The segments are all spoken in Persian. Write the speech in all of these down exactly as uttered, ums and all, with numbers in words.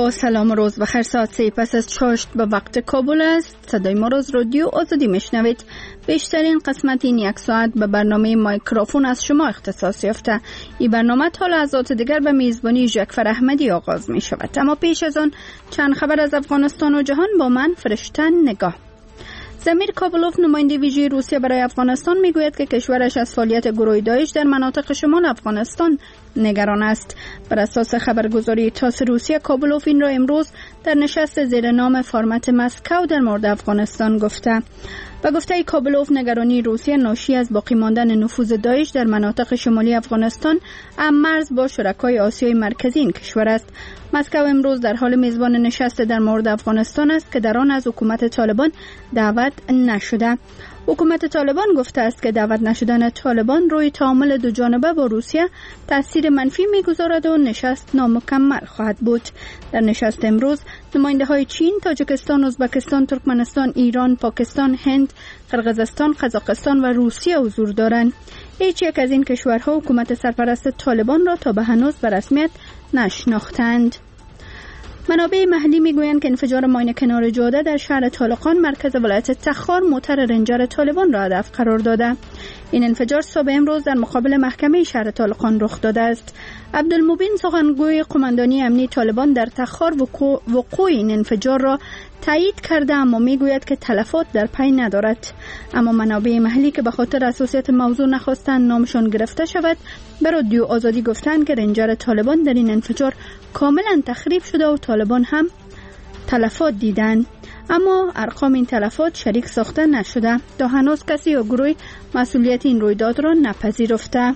با سلام و روز بخیر. ساعت سه پس از چاشت به وقت کابل است. صدای ما روز رادیو آزادی میشنوید. بیشترین قسمت این یک ساعت به برنامه مایکروفون از شما اختصاص یافته. این برنامه تا لحظات دیگر به میزبانی جعفر احمدی آغاز می شود. اما پیش از آن چند خبر از افغانستان و جهان با من فرشته نگاه. زمیر کابلوف نماینده ویژه روسیه برای افغانستان میگوید که کشورش از فعالیت گروه داعش در مناطق شمال افغانستان نگران است. بر اساس خبرگزاری تاس روسیه، کابلوف این را امروز در نشست زیر نام فرمت مسکو در مورد افغانستان گفته. و گفته کابلوف نگرانی روسیه ناشی از باقی ماندن نفوذ داعش در مناطق شمالی افغانستان هم مرز با شرکای آسیای مرکزی این کشور است. مسکو امروز در حال میزبان نشست در مورد افغانستان است که در آن از حکومت طالبان دعوت نشده. حکومت طالبان گفته است که دعوت نشدن طالبان روی تعامل دو جانبه با روسیه تاثیر منفی میگذارد و نشست نامکمل خواهد بود. در نشست امروز نماینده های چین، تاجیکستان، ازبکستان، ترکمنستان، ایران، پاکستان، هند، قرقیزستان، قزاقستان و روسیه حضور دارند. هیچ یک از این کشورها حکومت سرپرست طالبان را تا به هنوز به رسمیت نشناختند. منابع محلی میگویند که انفجار ماین کنار جاده در شهر طالقان مرکز ولایت تخار موتر رنجر طالبان را هدف قرار داده. این انفجار صبح امروز در مقابل محکمه شهر طالقان رخ داده است. عبدالمبین سخنگوی قماندانی امنی طالبان در تخار وقوع, وقوع این انفجار را تایید کرده، اما میگوید که تلفات در پی ندارد. اما منابع محلی که به خاطر حساسیت موضوع نخواستند نامشان گرفته شود، به رادیو آزادی گفتند که رنجر طالبان در این انفجار کاملا تخریب شده و طالبان هم تلفات دیدند، اما ارقام این تلفات شریک ساخته نشده. تا هنوز کسی یا گروهی مسئولیت این رویداد را نپذیرفته.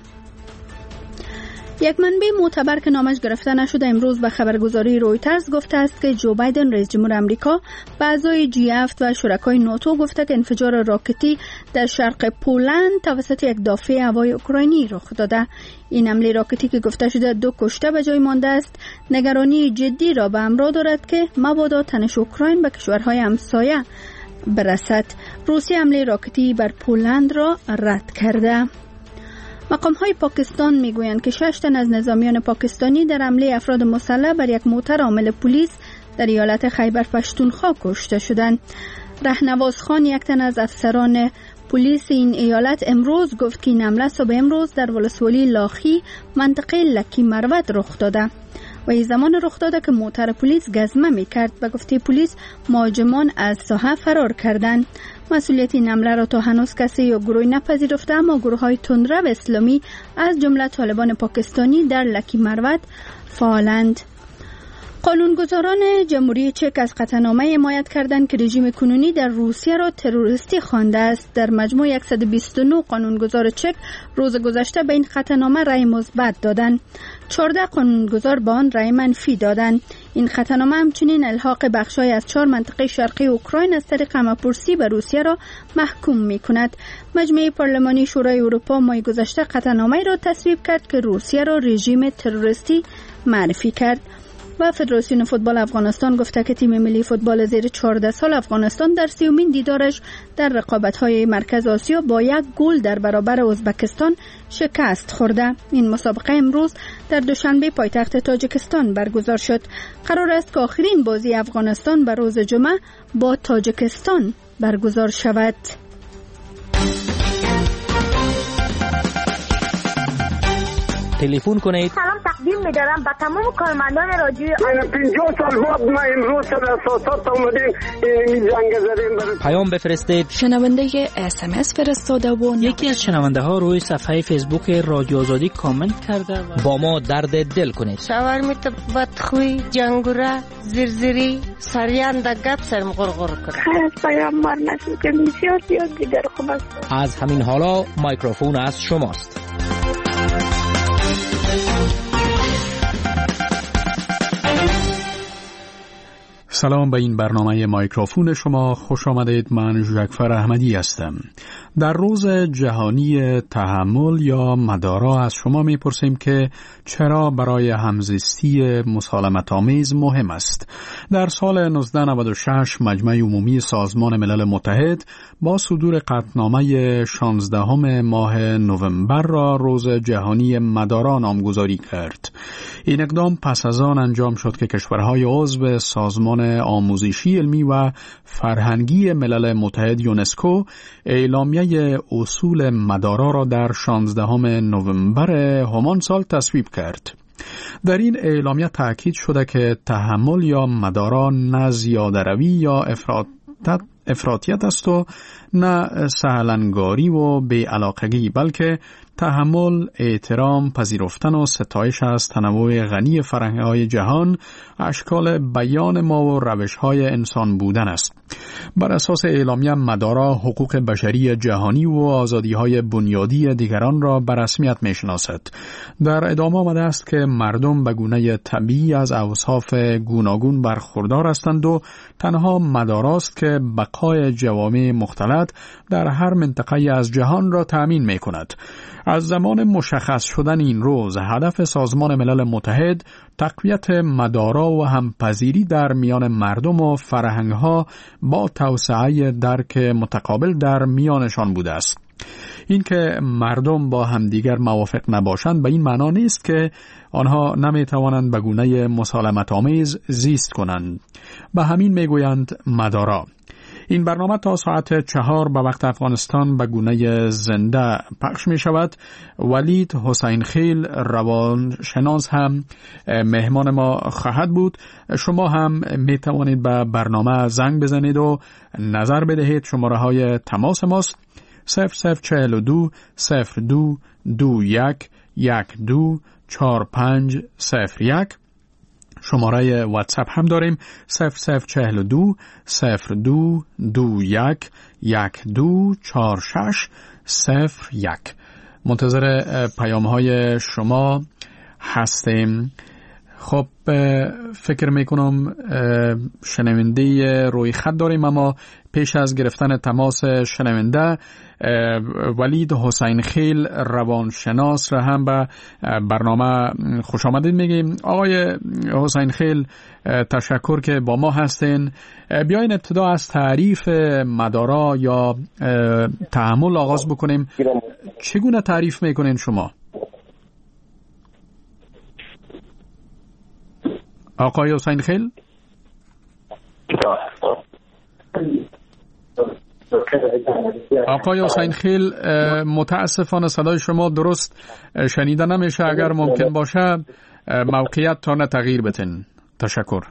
یک منبع معتبر که نامش گرفته نشده امروز به خبرگزاری رویترز گفته است که جو بایدن رئیس جمهور آمریکا به اعضای جی هفت و شرکای ناتو گفته که انفجار راکتی در شرق پولند توسط یک دافع هوایی اوکراینی رخ داده. این حمله راکتی که گفته شده دو کشته به جای مانده است، نگرانی جدی را به همراه دارد که مبادا تنش اوکراین به کشورهای همسایه برسد. روسیه حمله راکتی بر پولند را رد کرده. مقام های پاکستان میگویند که شش تن از نظامیان پاکستانی در حمله افراد مسلح بر یک موتر حامل پلیس در ایالت خیبر پشتونخوا کشته شدند. رهنواز خان، یک تن از افسران پلیس این ایالت، امروز گفت که این حمله صبح امروز در ولسوالی لاخی منطقه لکی مروت رخ داده و این زمان رخ داده که موتر پلیس گزمه میکرد. به گفته پلیس مهاجمان از ساحه فرار کردند. مسئولیت این حمله را تا هنوز کسی یا گروهی نپذیرفته، اما گروه‌های تندرو اسلامی از جمله طالبان پاکستانی در لکی مروت فعالند. قانونگذاران جمهوری چک از قطعنامه حمایت کردند که رژیم کنونی در روسیه را تروریستی خوانده است. در مجموع صد و بیست و نه قانونگذار چک روز گذشته به این قطعنامه رأی مثبت دادند. چهارده قانونگذار به آن رأی منفی دادند. این قطعنامه همچنین الحاق بخشای از چهار منطقه شرقی اوکراین از طریق همه‌پرسی به روسیه را محکوم می‌کند. مجمع پارلمانی شورای اروپا ماه گذشته قطعنامه را تصویب کرد که روسیه را رژیم تروریستی معرفی کرد. و فدراسیون فوتبال افغانستان گفته که تیم ملی فوتبال زیر چهارده سال افغانستان در سیومین دیدارش در رقابت‌های مرکز آسیا با یک گل در برابر ازبکستان شکست خورده. این مسابقه امروز در دوشنبه پایتخت تاجیکستان برگزار شد. قرار است که آخرین بازی افغانستان به روز جمعه با تاجیکستان برگزار شود. تلفن کنید. سلام تقدیم می‌دارم به تمام کارمندان رادیو. پنجاه سال بعد ما امروز در اساسات اومدیم این جنگ زدیم. پیام بفرستید. شنونده اس ام اس فرستاده و یکی از شنونده ها روی صفحه فیسبوک رادیو آزادی کامنت کرده و با ما درد دل کنید. شاورمیت بدخوی، جنگوره، زرزری، سریان در گپ سرم غرغر کرد. خیلی پیامبر نشد که بسیار زیاد دیگر خوب است. از همین حالا مایکروفون از شماست. سلام به این برنامه مایکروفون شما، خوش آمدید. من ژکفر احمدی هستم. در روز جهانی تحمل یا مدارا از شما میپرسیم که چرا برای همزیستی مسالمت آمیز مهم است. در سال نوزده نود و شش مجمع عمومی سازمان ملل متحد با صدور قطعنامه شانزدهم ماه نوامبر را روز جهانی مدارا نامگذاری کرد. این اقدام پس از آن انجام شد که کشورهای عضو سازمان آموزشی علمی و فرهنگی ملل متحد یونسکو اعلامیه اصول مدارا را در شانزدهم نوامبر همان سال تصویب کرد. در این اعلامیه تأکید شده که تحمل یا مدارا نه زیاده‌روی یا افراطیت افراطیت است و نه سهلنگاری و بی‌علاقگی، بلکه تحمل، احترام، پذیرفتن و ستایش از تنوع غنی فرهنگ‌های جهان، اشکال بیان ما و روش‌های انسان بودن است. بر اساس اعلامیه مدارا حقوق بشری جهانی و آزادی‌های بنیادی دیگران را به رسمیت می‌شناسد. در ادامه آمده است که مردم به گونه طبیعی از اوصاف گوناگون برخوردار هستند و تنها مداراست که بقای جوامع مختلط در هر منطقه از جهان را تأمین می‌کند. از زمان مشخص شدن این روز، هدف سازمان ملل متحد تقویت مدارا و همپذیری در میان مردم و فرهنگ‌ها با توسعه درک متقابل در میانشان بوده است. این که مردم با همدیگر موافق نباشند به این معنا نیست که آنها نمیتوانند به گونه مسالمت آمیز زیست کنند. به همین میگویند مدارا. این برنامه تا ساعت چهار به وقت افغانستان به گونه زنده پخش می شود. ولید حسین خیل روانشناس هم مهمان ما خواهد بود. شما هم می توانید به برنامه زنگ بزنید و نظر بدهید. شماره های تماس ماست صفر صفر چهل و دو صفر دو دو یک یک دو چهار پنج صفر یک. شماره واتساپ هم داریم صفر صفر چهل و دو صفر دو دو یک یک دو چهار شش صفر یک. منتظر پیام های شما هستیم. خب فکر میکنم شنونده روی خط داریم، اما پیش از گرفتن تماس شنونده ولید حسین خیل روانشناس را هم به برنامه خوش آمدید میگیم. آقای حسین خیل تشکر که با ما هستین. بیاین ابتدا از تعریف مدارا یا تحمل آغاز بکنیم. چگونه تعریف میکنین شما؟ آقای حسین خیل؟ آقای حسین خیل متاسفانه صدای شما درست شنیده نمیشه. اگر ممکن باشه موقعیت تا تغییر بتین. تشکر.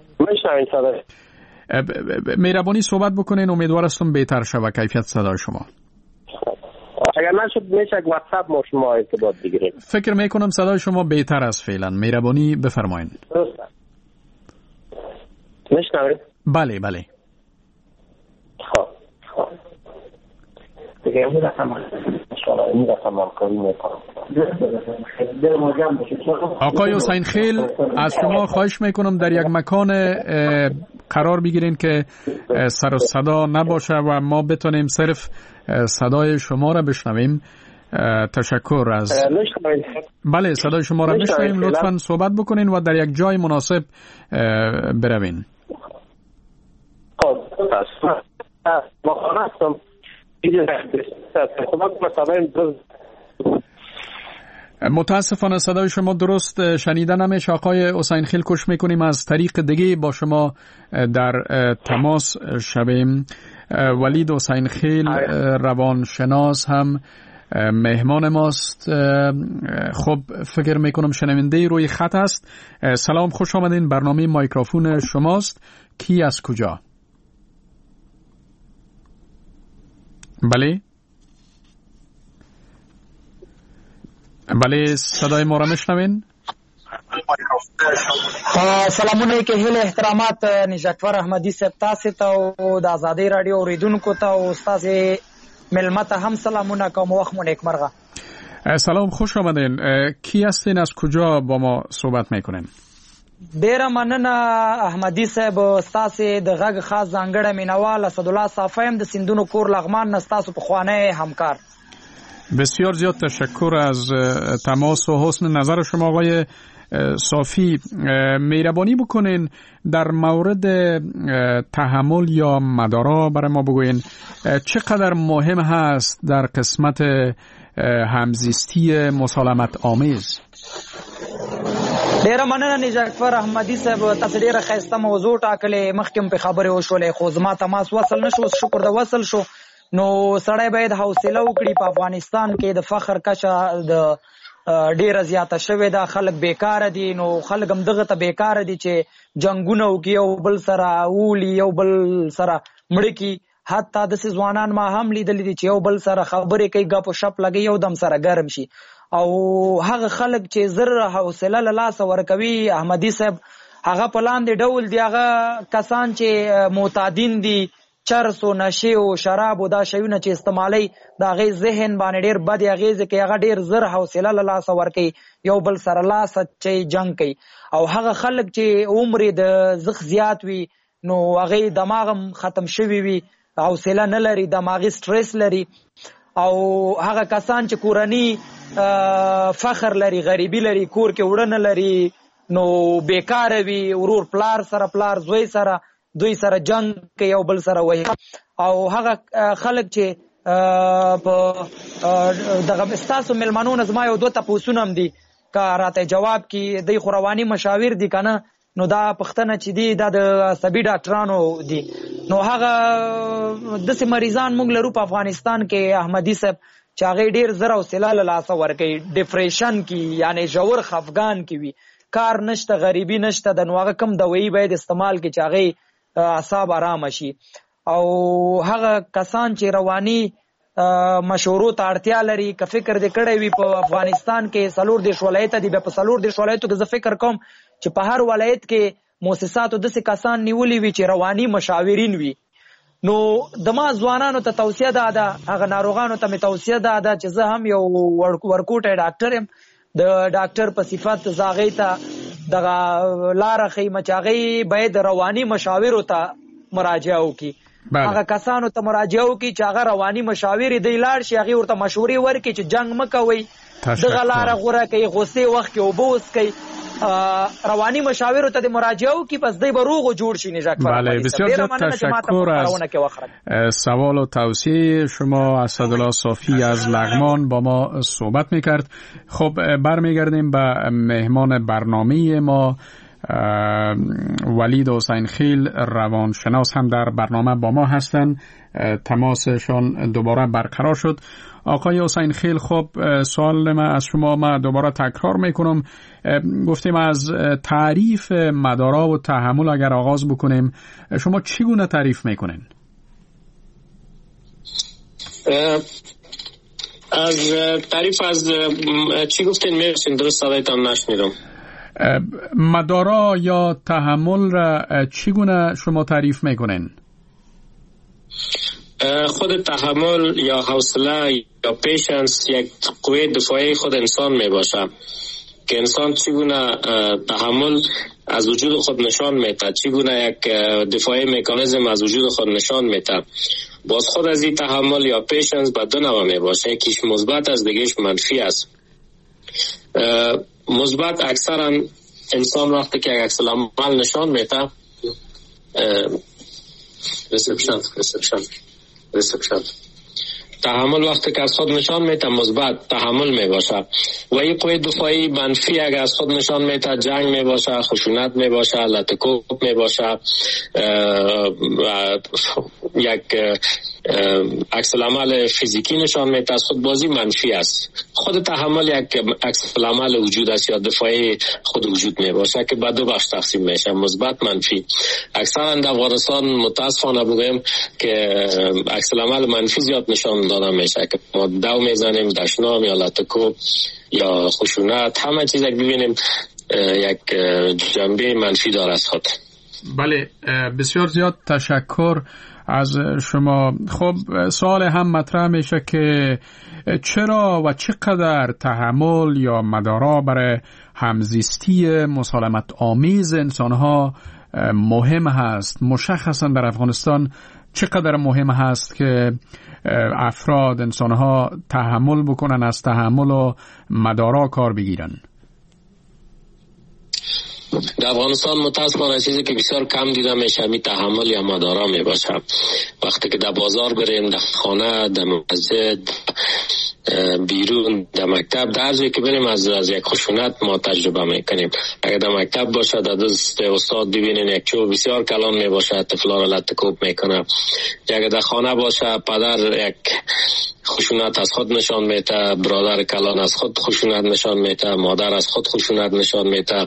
مهربانی صحبت بکنین، امیدوار هستم بهتر شود کیفیت صدای شما. اگر نشد میشه واتساپ ما شما ارتباط بگیریم. فکر میکنم صدای شما بهتر است فعلا. مهربانی بفرمایید. درسته. میشنوید؟ بله بله. خب خب دیگه اون رقم این رقم همکاری میکنم. آقای حسین خیل از شما خواهش میکنم در یک مکان قرار بگیرین که سر و صدا نباشه و ما بتونیم صرف صدای شما را بشنویم. تشکر از بله صدای شما را میشنویم. لطفاً صحبت بکنین و در یک جای مناسب بروین. متاسفانه صدای شما درست شنیده نمیشه. آقای حسین خیل کوشش میکنیم از طریق دیگه با شما در تماس شویم. ولید حسین خیل روانشناس هم مهمان ماست. خب فکر میکنم شنونده روی خط است. سلام، خوش آمدین. برنامه مایکروفون شماست. کی از کجا؟ بله بله صدای ما را میشنوین؟ سلامونه کې هله احترامات نجکور احمدی صاحب تاسو ته او د آزادۍ رادیو اوریدونکو ته او استاد ملمت هم سلامونه کوم. وخت مو نیکمرغه. سلام، خوش آمدین. کی هستین؟ از کجا با ما صحبت میکنین؟ ډیره مننه احمدي صاحب، ستاسو د غږ خاص ځانګړی مینوال اسدالله صافی هم د سیندونو کور لغمان نه ستاسو پخوانی همکار. بسیار زیاد تشکر از تماس و حسن نظر شما آقای صافی. مهربانی بکنین در مورد تحمل یا مدارا برای ما بگوین چقدر مهم هست در قسمت همزیستی مسالمت آمیز؟ ډیره مننه نجاکفر احمدي صاحب، تاسو ډیره ښایسته موضوع ټاکلې، مخکې په خبرې وشولې خو زما تماس وصل نشو، شکر د وصل شو. نو سړی باید حوصله وکړي. په افغانستان کې د فخر کچه د ډیره زیاته شوې ده، خلک بیکاره دي. نو خلک هم دغه ته بیکاره دي چې جنګونه وکړي، یو بل سره وولي، یو بل سره مړه کړي. حتی داسې ځوانان ما هم لیدلي دي چې یو بل سره خبرې کوي، ګپ و شپ لګي، یو دم سره ګرم شي. او هغه خلک چې زر حوصله له لاسه ورکوي احمدي صاحب، هغه په لاندې ډول دي، هغه کسان چې معتادین دي، چرس و نشې و شراب و دا شیونه چې استعمالوي، د هغې ذهن باندې ډېر بدې اغېزې کوي. هغه ډېر زر حوصله له لاسه ورکوي، یو بل سره لاس اچوي، جنګ کوي. او هغه خلک چې عمر یې د زخ زیات وي، نو هغې دماغ هم ختم شوي وي، حوصله نه لري، دماغي سټریس لري. او هغه کسان چې کورني فخر لري، غریبي لري، کور کې وړه نه لري، نو بیکاره وي، ورور پلار سره، پلار زوی سره، دوی سره جنگ کوي، یو بل سره وایي. او هغه خلک چې په دغه ستاسو مېلمنو نه زما یو دوه تپوسونه هم دي، که راته جواب کړي. دوی خو رواني مشاور دي که نه، نو دا پښتنه چې دي دا د عصبي ډاکټرانو دي. نو هغه داسې مریضان موږ لرو په افغانستان کې احمدي صاحب چې هغې ډېر زر حوصله له لاسه ورکوي، ډپریشن کې یعنې ژور خفګان کې وي، کار نشته، غریبي نشته، د نو هغه کم دوایي باید استعمال کړي چې هغې اعصاب آرامه شي. او هغه کسان چې رواني مشورو ته اړتیا لري، که فکر دې کړی وي په افغانستان کې څلور دېرش ولایته دي، بیا په څلور دېرش ولایتو کې زه فکر کوم چې په هر ولایت کې مؤسساتو داسې کسان نیولي وي چې رواني مشاورین وي. نو د ما ځوانانو ته توصیه دا ده، هغه ناروغانو ته مې توصیه دا ده چې زه هم یو ورکوټی ډاکټر یم، د ډاکټر په صفت زه هغې ته دغه لاره ښیم چې هغې باید رواني مشاورو ته مراجعه وکړي. هغه کسانو ته مراجعه وکړي چې هغه رواني مشاور دی، لاړ شي هغې ورته مشورې ورکړي چې جنګ مه کوئ، دغه لاره غوره کوي، غصې وخت کې اوبه وڅښئ. روانی مشاورو ته د مراجعه وکړي، پس دی به روغ و جوړ شي. بله، بسیار زیاد تشکر از سوال و توصیه شما. اسدالله صافی از لغمان با ما صحبت میکرد. خب برمیگردیم به مهمان برنامه ما. ولید حسین خیل روانشناس هم در برنامه با ما هستند. تماسشان دوباره برقرار شد. آقای حسین خیل، خب سوال من از شما ما دوباره تکرار میکنم. گفتیم از تعریف مدارا و تحمل اگر آغاز بکنیم، شما چگونه تعریف میکنین؟ از تعریف از چی گفتین میرسین؟ درست صدایتان نشنیدم. مدارا یا تحمل را چگونه شما تعریف میکنین؟ خود تحمل یا حوصله یا پیشنس یک قوه دفاعی خود انسان می باشه که انسان چگونه تحمل از وجود خود نشان میده، چگونه یک دفاعی مکانیزم از وجود خود نشان میده. باز خود از این تحمل یا پیشنس به دو نوع می باشه، یکیش مثبت است، دیگهش منفی است. مثبت اکثرا انسان وقتی که یک عکس العمل نشان میده، ریسپشن ریسپشن ریسپشن تحمل وقتی که از خود نشان میده مثبت تحمل می باشه، و این قوه دفاعی منفی اگر از خود نشان میده جنگ می باشه، خشونت می باشه، لطکوب می باشه، یک عکس العمل فیزیکی نشان میده، از خود بازی منفی است. خود تحمل یک عکس العمل وجود است یا دفاعی خود وجود می باشه که به دو بخش تقسیم میشه، مثبت منفی. اکثرا در افغانستان متاسفانه بگویم که عکس العمل منفی زیاد نشان داده میشه که ما دو میزنیم، دشنام یا لطکوب یا خشونت، همه چیز یک ببینیم یک جنبه منفی داره از خود. بله، بسیار زیاد تشکر از شما. خب سوال هم مطرح میشه که چرا و چقدر تحمل یا مدارا برای همزیستی مسالمت آمیز انسانها مهم هست؟ مشخصا در افغانستان چقدر مهم هست که افراد انسانها تحمل بکنن، از تحمل و مدارا کار بگیرن؟ در افغانستان متاسفانه چیزی که بسیار کم دیده میشه می تحمل یا مدارا می باشه. وقتی که در بازار بریم، در خانه، در مسجد، بیرون، در مکتب، در جایی که بریم از از یک خشونت ما تجربه میکنیم. اگر در مکتب باشه در دست استاد ببینین یک چوب بسیار کلان می باشه، طفلا را لطکوب میکنه. اگر در خانه باشه پدر یک خشونت از خود نشان میده، برادر کلان از خود خشونت نشان میده، مادر از خود خشونت نشان میده.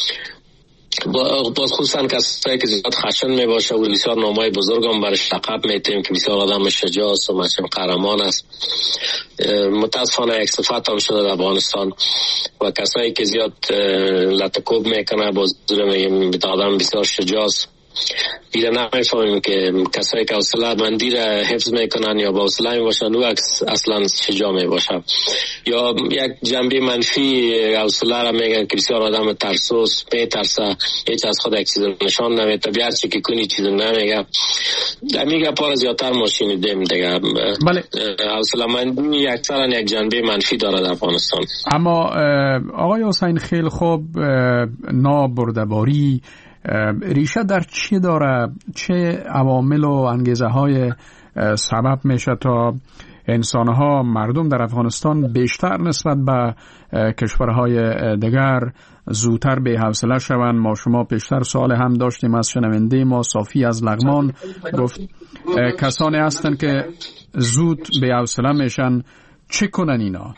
باز خصوصا کسایی که زیاد خشن می باشه و بسیار نامای بزرگ هم برش لقب میتیم که بسیار آدم شجاع است و مثلا قهرمان است. متاسفانه یک صفت هم شده در افغانستان و کسایی که زیاد لطکوب میکنه باز میگیم آدم بسیار شجاع است. دیگه نمیفهمیم که کسایی که حوصله مندی را حفظ میکنن یا با حوصله میباشن او اصلا شجاع میباشه. یا یک جنبه منفی حوصله را میگن که بسیار آدم ترسوس، میترسه، هیچ از خود یک چیز نشان نمیده، بیار چی که کنی چیز نمیگه. میگه پار زیادتر ما شنیدیم دیگه. بله. حوصله مندی اکثرا یک جنبه منفی داره در افغانستان. اما آقای حسین خیل، خوب نابردباری ریشه در چی داره؟ چه عوامل و انگیزه های سبب میشه تا انسانها، مردم در افغانستان بیشتر نسبت به کشورهای دیگر زودتر به حوصله شوند؟ ما شما پیشتر سوال هم داشتیم از شنونده ما صافی از لغمان، گفت کسانی هستند که زود به حوصله میشن، چه کنن اینا؟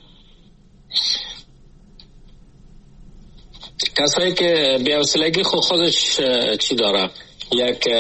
کسایی که بی‌حوصلگی خود خودش چی داره؟ یک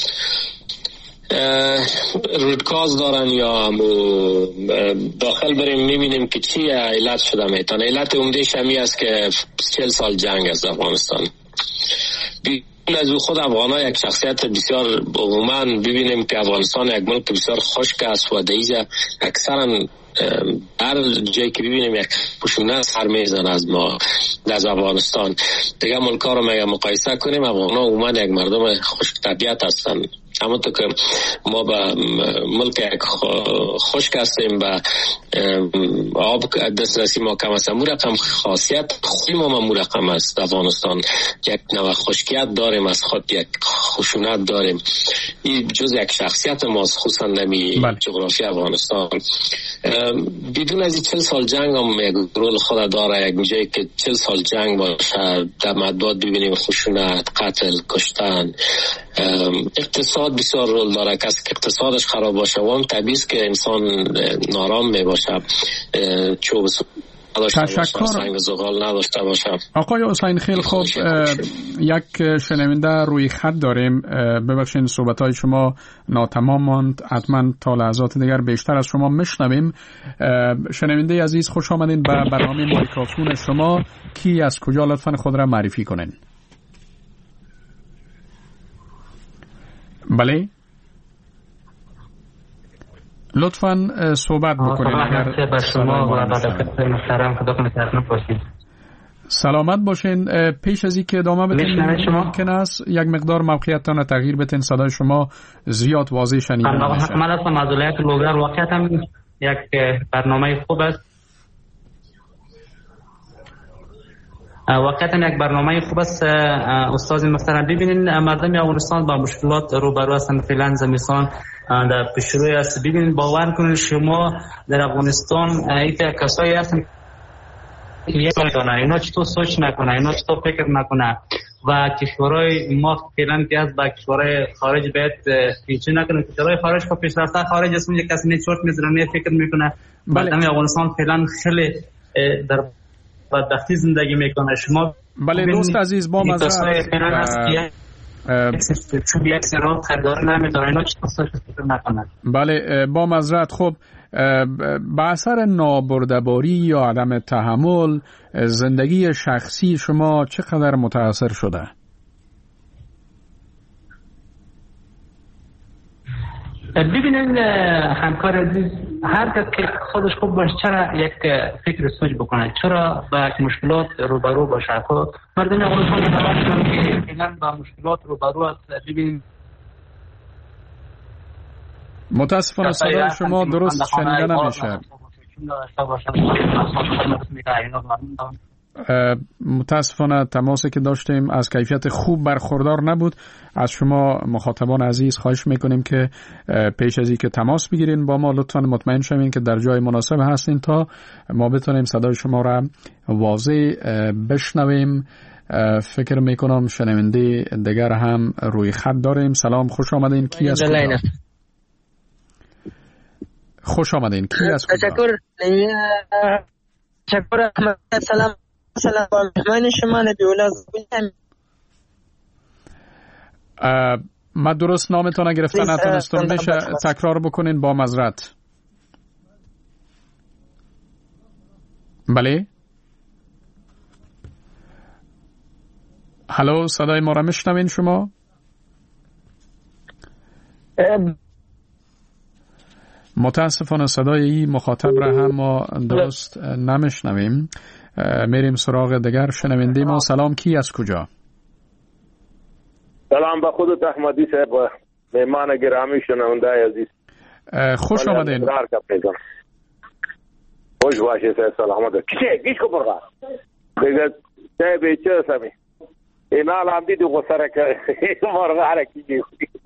رودکاز دارن یا داخل بریم میبینیم که چی علت شده میتونه. علت عمده‌اش همی است که چهل سال جنگ است افغانستان. از او خود افغان ها یک شخصیت بسیار عموما ببینیم که افغانستان یک ملک بسیار خشک است و دیجا اکثرا هر جایی که ببینیم یک خشونت سر میزن از ما از افغانستان. دیگه ملک ها رو مقایسه کنیم، افغان ها عموما یک مردم خشک طبیعت هستند. اما تو که ما به ملک یک خشک هستیم، به آب دسترسی ما کم است، مو رقم خاصیت خوی ما مو رقم است. افغانستان یک نوع خشکیت داریم، از خود یک خشونت داریم. این جز یک شخصیت ماست، خصوصا نمی بله. جغرافی افغانستان. بدون از این چل سال جنگ هم یک رول خود داره. یک جایی که چل سال جنگ باشه در مطبوعات ببینیم خشونت، قتل، کشتن. اقتصاد بسیار رول داره. کسی که اقتصادش خراب باشه و هم طبیعی است که انسان نارام می باشه، چوب تشکر. سنگ زغال نداشته باشه. آقای حسین خیل، خوب یک شنونده روی خط داریم. ببخشید صحبت‌های شما ناتمام ماند، حتما تا لحظات دیگر بیشتر از شما میشنویم. شنونده عزیز، خوش آمدین به برنامه مایکروفون شما. کی از کجا؟ لطفاً خود را معرفی کنین. بله، لطفاً صحبت بکنید. اگر به شما و به محترم خدمت باشید. سلامت باشین. پیش از اینکه ادامه بدین ممکن است یک مقدار موقعیتتان تغییر بدین، صدای شما زیاد واضح شنیده نمیشه. من هستم از ولایت لوگر. واقعا یک برنامه خوب است. واقعا یک برنامه خوب است استاد محترم. ببینید مردم افغانستان با مشکلات روبرو هستند فعلا. زمستان در پیشروی است. ببینید باور کنید شما در افغانستان ایت کسایی هستند که اینا چطور سوچ نکنه، اینا چطور فکر نکنه و کشورهای ما فعلا که از با کشورهای خارج باید پیچی نکنه. کشورهای خارج که پیش رفته خارج است، یک کسی نیچوت میذاره فکر میکنه. مردم افغانستان فعلا خیلی در بدبختی زندگی میکنه. شما بله دوست عزیز، با معذرت چون یک سرات خریدار نمیداره، اینا چطور فکر نکنه. بله با معذرت. خب به اثر نابردباری یا عدم تحمل زندگی شخصی شما چقدر متاثر شده؟ ببینید همکار عزیز، هر کس که خودش خوب باشه چرا یک فکر سوچ بکنه، چرا با مشکلات روبرو باشه. خب مردم افغانستان خبر که فعلا با مشکلات روبرو است. ببینید متاسفانه صدای شما درست شنیده نمیشه. متاسفانه تماسی که داشتیم از کیفیت خوب برخوردار نبود. از شما مخاطبان عزیز خواهش میکنیم که پیش از این که تماس بگیرین با ما لطفاً مطمئن شوین که در جای مناسب هستین تا ما بتونیم صدای شما را واضح بشنویم. فکر میکنم شنونده دیگر هم روی خط داریم. سلام، خوش آمدین. کی از کجا؟ خوش آمدین. کی از کجا؟ تشکر. تشکر احمد. سلام سلام با مهمان شما نبی الله. من درست نامتون رو گرفتن نتونستم، میشه تکرار بکنین با معذرت؟ بله. هلو، صدای ما را میشنوین شما؟ متاسفانه صدای این مخاطب را هم ما درست نمیشنویم. میریم سراغ دیگر شنونده ما. سلام، کی از کجا؟ سلام به خودت احمدی صاحب، مهمان گرامی شنونده عزیز. خوش آمدین. خوش باشی صاحب، سلامت. کیه گیش کو برغا دیگه صاحب چه سمی اینا هم دیدو غسره که مرغا حرکی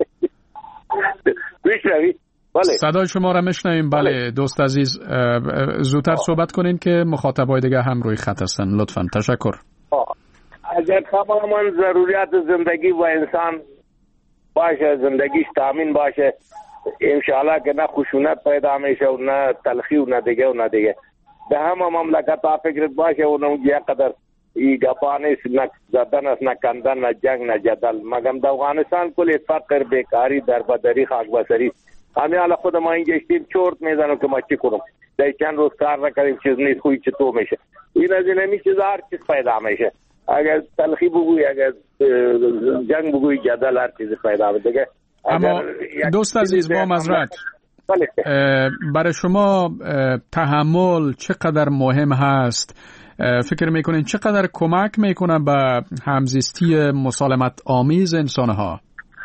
بیشتری. بله، صدای شما را میشنویم. بله دوست عزیز، زودتر صحبت کنین که مخاطبای دیگه هم روی خط هستن لطفاً. تشکر. اگر تماما ضروریات زندگی و انسان باشه، زندگیش تامین باشه، انشاءالله که نه خشونت پیدا میشه و نه تلخی و نه دیگه و نه دیگه. به همه مملکت ها فکرت باشه و نه یک قدر ای گپانه نه زدن است، نه کندن، نه جنگ، نه جدل. مگم در افغانستان کلی فقر، بیکاری، دربدری، خاک بسری. همین حالا خود ما اینجا اشتیم چورت میزنم که ما چی کنم، در چند روز کار نکردیم چیز نیست، خوی چطور میشه. این از این همی چیز هر چیز پیدا میشه. اگر تلخی بگوی، اگر جنگ بگوی، جدل، هر چیز پیدا میشه. اما دوست عزیز با معذرت، برای شما تحمل چقدر مهم هست؟ فکر میکنین چقدر کمک میکنه به همزیستی مسالمت آمیز انسان ها؟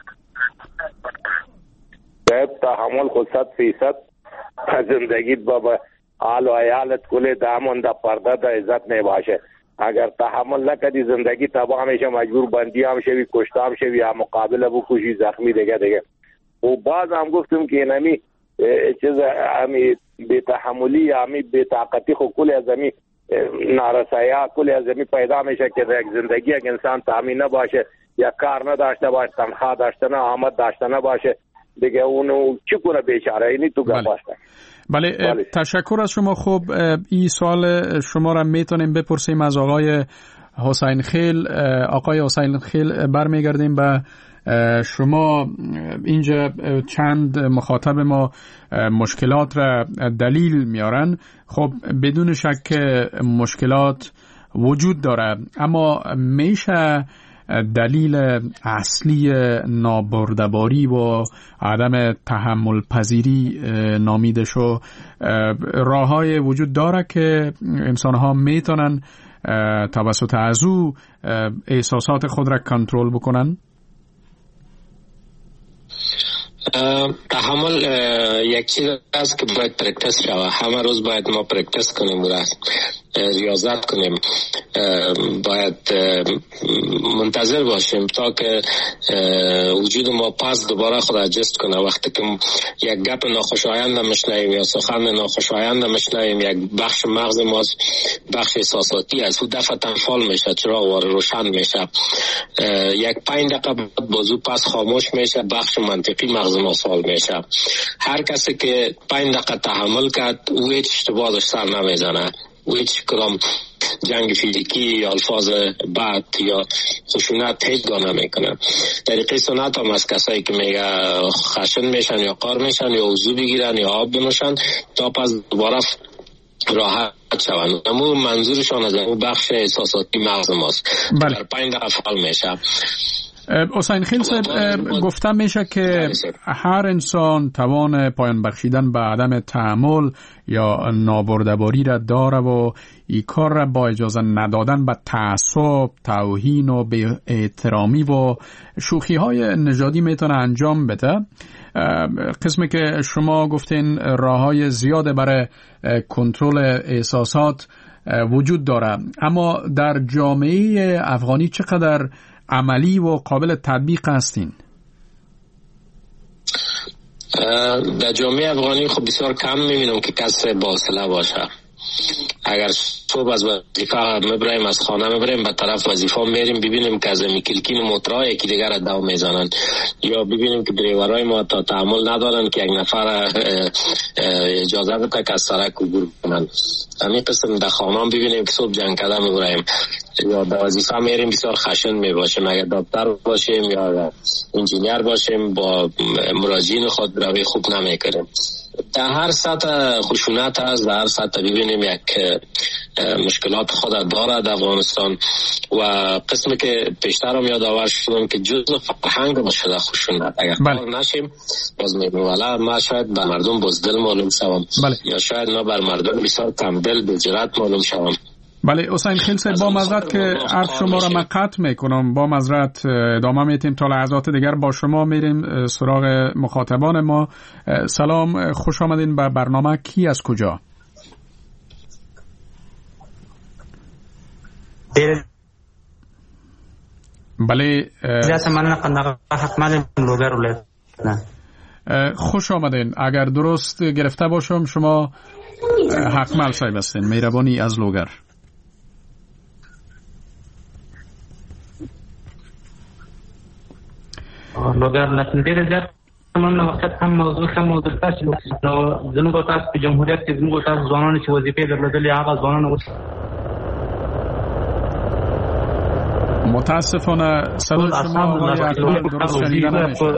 تحمل خود صد فیصد زندگیت با حال و عیالت کلی دامن دا پرده دا عزت نباشه. اگر تحمل نکدی زندگی تباه میشه، مجبور بندی هم شوی، کشته هم شوی، هم مقابله بکشی، زخمی دیگه دیگه. و بعض هم گفتم که اینمی چیز همی بی تحملی، همی بی طاقتی خو کلی از همی نارسایی ها کلی از همی پیدا میشه که در زندگی یک انسان تامین نباشه، یا کار نداشته باشه، تنخواه داشته نه، آمد داشته نباشه دیگه، اونو چی کنه بیچاره؟ اینی تو گپ است. بله. بله تشکر از شما. خب این سوال شما را میتونیم بپرسیم از آقای حسین خیل. آقای حسین خیل، برمیگردیم به شما. اینجا چند مخاطب ما مشکلات را دلیل میارن. خب بدون شک مشکلات وجود داره، اما میشه دلیل اصلی نابردباری و عدم تحمل پذیری نامیده شو راه‌های وجود داره که انسان‌ها میتونن توسط از او احساسات خود را کنترل بکنن؟ تحمل یک چیز است که باید پرکتس شود. همه روز باید ما پرکتس کنیم، ریاضت کنیم، باید منتظر باشیم تا که وجود ما پس دوباره خود اجست کنه. وقتی که یک گپ ناخوشایند میشنویم یا سخن ناخوشایند میشنویم، یک بخش مغز ما بخش احساساتی است، او دفعه فال میشه، چراغ وار روشن میشه. یک پنج دقیقه بعد بازو پس خاموش میشه، بخش منطقی مغز ما سال میشه. هر کسی که پنج دقیقه تحمل کرد، او هیچ اشتباه سر نمیزنه، و هیچ کدام جنگ فیزیکی یا الفاظ بد یا خشونت هیچ گاه نمیکنن. طریقه سنت هم از کسایی که میگه خشن میشن یا قار میشن یا وضو بگیرن یا آب بنوشن تا پس دوباره راحت شوند. اما منظورشان از اون بخش احساساتی مغز ماست. بله. در پنج دقیقه فعال میشه. حسین خیل صاحب، گفتم میشه که هر انسان توان پایان بخشیدن به عدم تحمل یا نابردباری را داره و این کار را با اجازه ندادن به تعصب، توهین و بی احترامی و شوخی های نژادی میتونه انجام بده. قسمی که شما گفتین راه های زیاده برای کنترل احساسات وجود داره، اما در جامعه افغانی چقدر عملی و قابل تطبیق هستین؟ در جامعه افغانی خب بسیار کم میبینم که کس با حوصله باشه. اگر صبح از وظیفه میبریم، از خانه میبریم به طرف وظیفه میریم، ببینیم که از میکلکین موترها یکی دیگر دو میزنن، یا ببینیم که دریورای ما تا تحمل ندارن که یک نفر اجازه بده که از سرک عبور کنن. همین قسم در خانه ببینیم که صبح جنگ کده میبریم یا در وظیفه میریم بسیار خشن میباشیم. اگر دکتر باشیم یا انجینیر باشیم با مراجعین خود روی خوب نمیکنیم. در هر سطح خشونت هست، در هر سطح ببینیم یک مشکلات خود داره در افغانستان و قسمی که پیشتر هم یادآور شدم که جزء فرهنگ ما شده خشونت. اگر کار نشیم باز میگم والا ما شاید به مردم بزدل معلوم شوم یا شاید ما بر مردم بسیار کمدل به جرات معلوم شوم. بله حسین خیل صاحب، با معذرت که عرض شما را من قطع میکنم، با معذرت ادامه میتیم تا لحظات دیگر. با شما میریم سراغ مخاطبان ما. سلام، خوش آمدین به برنامه. کی از کجا؟ بله خوش آمدین. اگر درست گرفته باشم شما حکمل صاحب هستین، مهربانی از لوگر. لوگر نتندیر زیاد من وقت هم موضوع هم موضوع تاس نو زنو تاس په جمهوریت کې زنو تاس ځوانانو چې وظیفې درلودلې هغه ځوانانو متاسفانه صدای شما آقای اکبر درست شنیده نمیشه.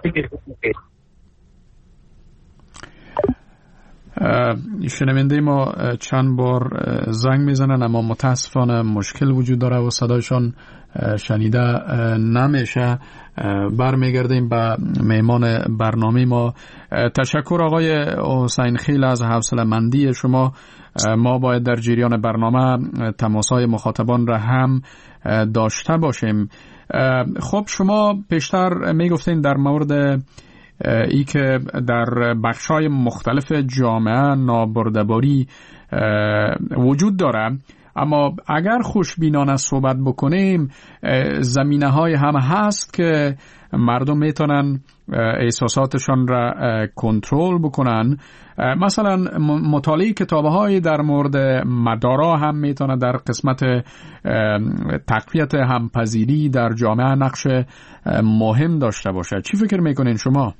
شنونده ما چند بار زنگ میزنن اما متاسفانه مشکل وجود داره و صدایشان شنیده نمیشه. برمیگردیم به میمان برنامه ما. تشکر آقای حسین خیل از حوصله‌مندی شما. ما باید در جریان برنامه تماس‌های مخاطبان را هم داشته باشیم. خب شما پیشتر میگفتین در مورد ای که در بخش‌های مختلف جامعه نابردباری وجود داره، اما اگر خوشبینانه صحبت بکنیم زمینه‌های هم هست که مردم میتونن احساساتشان را کنترل بکنن. مثلا مطالعه کتاب‌های در مورد مدارا هم میتونه در قسمت تقویت همپذیری در جامعه نقش مهم داشته باشه. چی فکر میکنین شما؟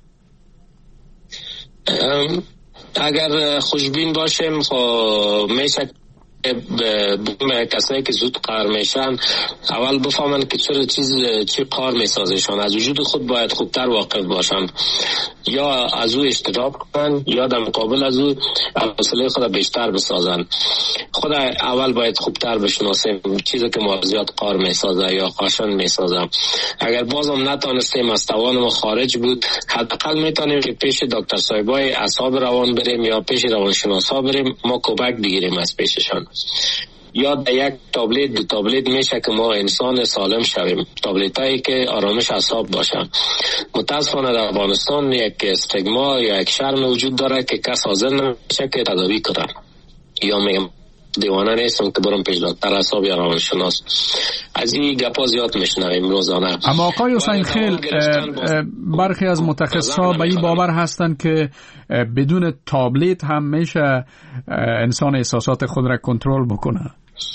اگر خوشبین باشیم خب میشه کسایی که زود قهر میشن اول بفهمن که چرا چیز چی قهر میسازشان، از وجود خود باید خوبتر واقف باشن، یا از او اجتناب کنن یا در مقابل از او حوصله خود بیشتر بسازن. خود اول باید خوبتر بشناسیم چیزی که ما زیاد قهر میسازه یا خشن میسازه. اگر بازم نتونستیم از توان ما خارج بود، حداقل میتونیم که پیش دکتر صاحبای اعصاب روان بریم یا پیش روانشناسا بریم، ما کمک بگیریم از پیششان. یا در یک تابلت دو تابلت میشه که ما انسان سالم شویم، تابلت هایی که آرامش اعصاب باشه. متاسفانه در افغانستان یک استگما یا یک شرم وجود داره که کس حاضر نمیشه که تداوی کنه، یا میگم دیوانه نیستم که برم پیش دکتر اعصاب یا روانشناس. از این گپا زیاد میشنویم روزانه. اما آقای حسین خیل، برخی از متخصصا به این باور هستند که بدون تابلت هم میشه انسان احساسات خود را کنترل بکنه.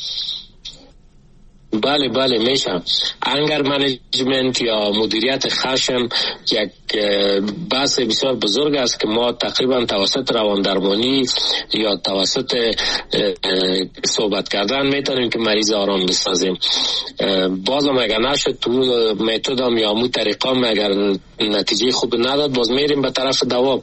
بله بله میشه. انگر منیجمنت یا مدیریت خشم یک بحث بسیار بزرگ است که ما تقریبا توسط روان درمانی یا توسط صحبت کردن میتونیم که مریض آرام بسازیم. بازم اگر نشد تو متدام یا مو طریقام اگر نتیجه خوب نداد، باز میریم به طرف دوا.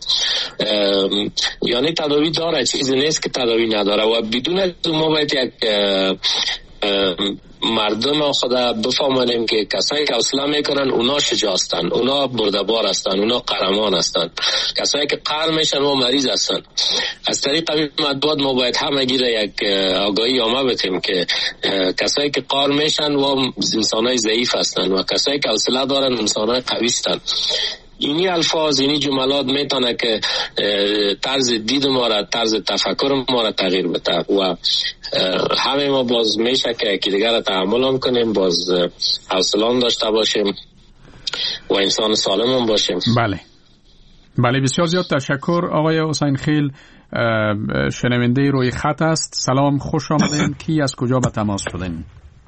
یعنی تداوی داره، چیزی نیست که تداوی نداره و بدون ما باید یک مردم خود بفهمانیم که کسایی که حوصله میکنن اونا شجاعتن، اونا بردبار هستن، اونا قهرمان هستن. کسایی که قهر میشن و مریض هستن. از طریق همین مطبوعات ما باید همگی یک آگاهی عامه بدیم که کسایی که قهر میشن و انسانای ضعیف هستن و کسایی که حوصله دارن انسانای قوی هستن. اینی الفاظ، اینی جملات میتونه که طرز دید ما را، طرز تفکر ما را تغییر بده و همه ما باز میشه که یکی دیگر را تحمل هم کنیم، باز حوصله هم داشته باشیم و انسان سالم هم باشیم. بله بله، بسیار زیاد تشکر آقای حسین خیل. شنونده روی خط است. سلام، خوش آمدین. کی از کجا به تماس شدین؟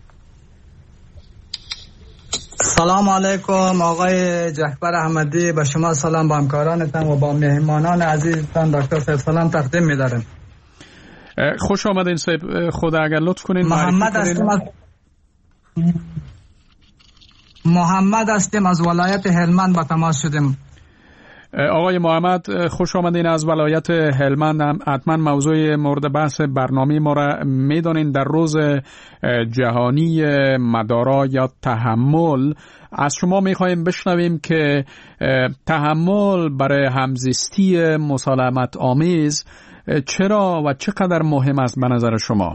سلام علیکم آقای جعفر احمدی، به شما سلام، با همکارانتان و با مهمانان عزیزتان دکتر صاحب سلام تقدیم می‌دارم. خوش آمدین صاحب. خدا اگر لطف کنین محمد هستم از محمد هستم از ولایت هلمند به تماس شدیم. آقای محمد خوش آمدین از ولایت هلمند. حتما موضوع مورد بحث برنامه ما را میدانین. در روز جهانی مدارا یا تحمل از شما میخوایم بشنویم که تحمل برای همزیستی مسالمت آمیز چرا و چقدر مهم است به نظر شما؟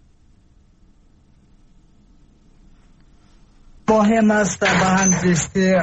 مهم است به همزیستی،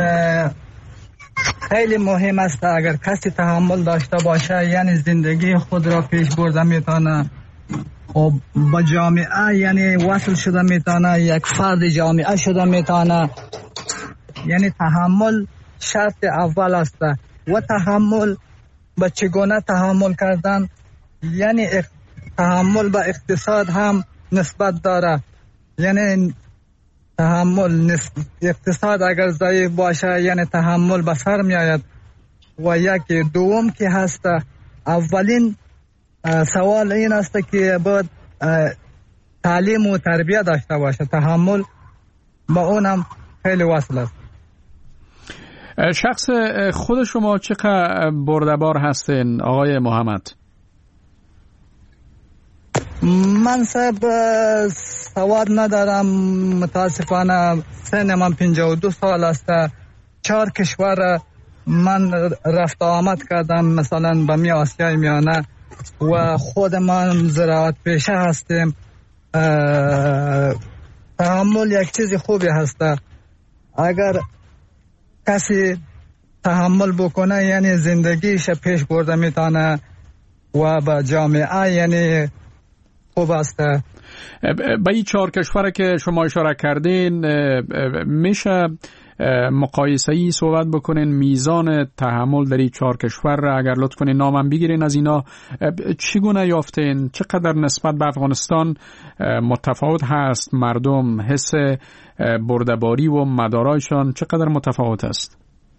خیلی مهم است. اگر کسی تحمل داشته باشه یعنی زندگی خود را پیش برده میتونه و با جامعه یعنی وصل شده میتونه، یک فرد جامعه شده میتونه. یعنی تحمل شرط اول است و تحمل با چگونه تحمل کردن، یعنی تحمل با اقتصاد هم نسبت داره. یعنی تحمل اقتصاد اگر ضعیف باشه یعنی تحمل به سر می آید. و یک دوم که هست، اولین سوال این است که باید تعلیم و تربیت داشته باشه. تحمل با اونم خیلی وصل است. شخص خود شما چقدر بردبار هستین آقای محمد؟ من صاحب سواد ندارم متاسفانه. سن من پنجاه و دو سال است. چهار کشور من رفت آمد کردم، مثلا به می آسیای میانه و خود من زراعت پیشه هستیم. تحمل یک چیز خوبی هست. اگر کسی تحمل بکنه یعنی زندگیش پیش برده میتونه و با جامعه یعنی خوب است. به این چهار کشور که شما اشاره کردین میشه مقایسه‌ای صحبت بکنین میزان تحمل در این چهار کشور را اگر لطف کنین نامم بگیرین، از اینا چگونه یافتین؟ چقدر نسبت به افغانستان متفاوت هست؟ مردم حس بردباری و مدارایشان چقدر متفاوت است؟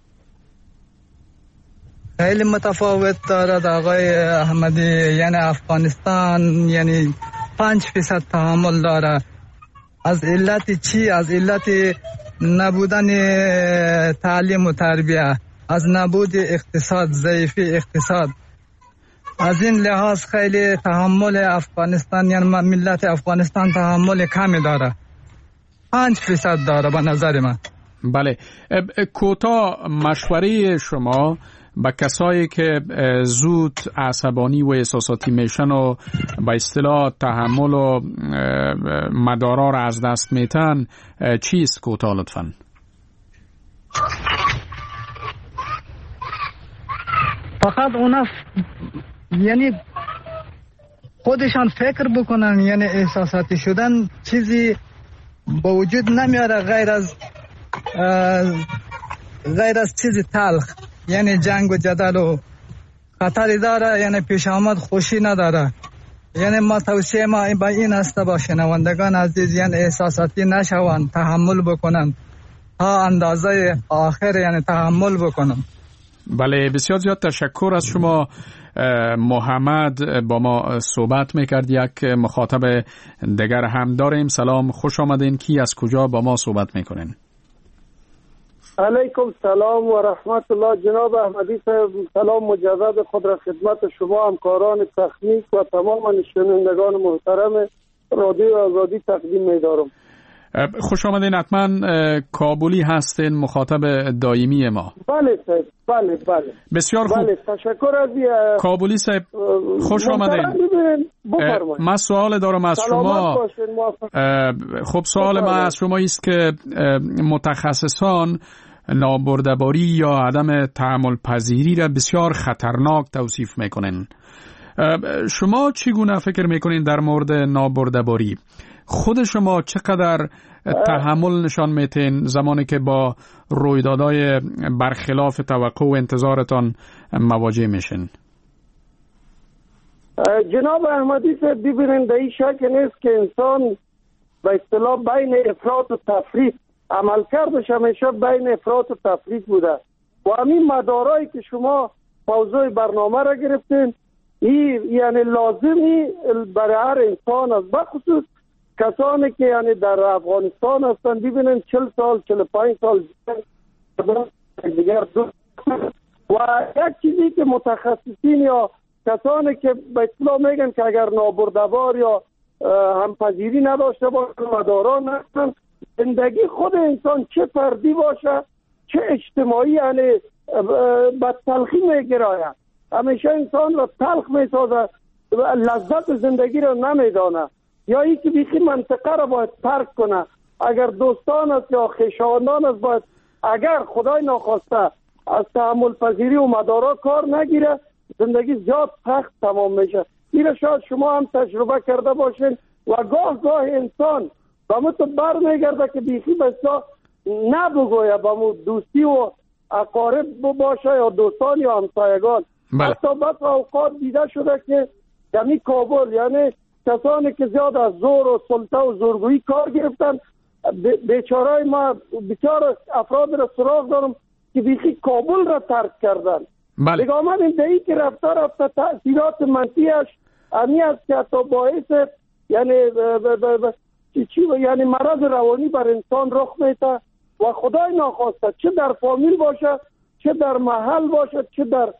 خیلی متفاوت دارد آقای احمدی. یعنی افغانستان یعنی پنج فیصد تحمل داره. از علت چی؟ از علت نبودن تعلیم و تربیه، از نبود اقتصاد، ضعیفی اقتصاد. از این لحاظ خیلی تحمل افغانستان یعنی ملت افغانستان تحمل کمی داره. پنج فیصد داره به نظر من. بله، کوتاه مشوره شما با کسایی که زود عصبانی و احساساتی میشن و با اصطلاح تحمل و مدارا را از دست میتن چیست کوتاه لطفاً؟ فقط اونا یعنی خودشان فکر بکنن، یعنی احساساتی شدن چیزی با وجود نمیاره غیر از غیر از چیز تلخ، یعنی جنگ و جدل و خطری داره، یعنی پیش آمد خوشی نداره. یعنی ما توصیه ما با این است با شنوندگان عزیز، یعنی احساساتی نشوند، تحمل بکنن تا اندازه آخر، یعنی تحمل بکنن. بله، بسیار زیاد تشکر از شما محمد. با ما صحبت میکرد. یک مخاطب دیگر هم داریم. سلام، خوش آمدین. کی از کجا با ما صحبت میکنین؟ علیکم سلام و رحمت الله. جناب احمدی صاحب سلام مجدد خود را خدمت شما، همکاران تکنیک و تمام شنوندگان محترم رادیو آزادی تقدیم می‌دارم. خوش آمدین. حتما کابلی هستین، مخاطب دائمی ما. بله صاحب، بله بله بسیار خوب. بله تشکر از کابلی صاحب، خوش آمدین. من سوال دارم از شما. خب سوال ما از شما است که متخصصان نابردباری یا عدم تحمل پذیری را بسیار خطرناک توصیف میکنن. شما چگونه فکر میکنین در مورد نابردباری؟ خود شما چقدر تحمل نشان میتین زمانی که با رویدادهای برخلاف توقع و انتظارتان مواجه میشین؟ جناب احمدی صاحب، ببینید در این شک نیست که انسان به اصطلاح بین افراط و تفریط عمل کردش، همیشه بین افراط و تفریط بوده و همین مدارایی که شما موضوع برنامه را گرفتین این یعنی لازمی برای هر انسان است، بخصوص کسانی که یعنی در افغانستان هستند. ببینن چهل سال چهل و پنج سال دیگر دو و یک چیزی که متخصصین یا کسانی که به اصطلاح میگن که اگر نابردبار یا همپذیری نداشته باشه، مداران هستن، زندگی خود انسان چه فردی باشه چه اجتماعی یعنی به تلخی میگراید، همیشه انسان را تلخ میسازه، لذت زندگی را نمیدانه، یا ای که بیخی منطقه را باید ترک کنه. اگر دوستان است یا خویشاوندان است باید اگر خدای ناخواسته از تحمل پذیری و مدارا کار نگیره، زندگی زیاد سخت تمام میشه. این شاید شما هم تجربه کرده باشین و گاه گاه انسان با متو بر میگرده که بیخی بسا نبگویه با مو دوستی و اقارب باشه یا دوستان یا همسایگان. حتی بس اوقات دیده شده که یعنی کابل یعنی کسانی که زیاد از زور و سلطه و زورگویی کار گرفتن، بیچارای ما بیچاره افراد را سراغ دارم که بیخی کابل را ترک کردن. بله. دیگه آمد این دهی که رفته رفته تأثیرات منفیش امی است که حتی باعث یعنی ب ب ب چی یعنی مرض روانی بر انسان رخ میده و خدای ناخواسته چه در فامیل باشه چه در محل باشه چه در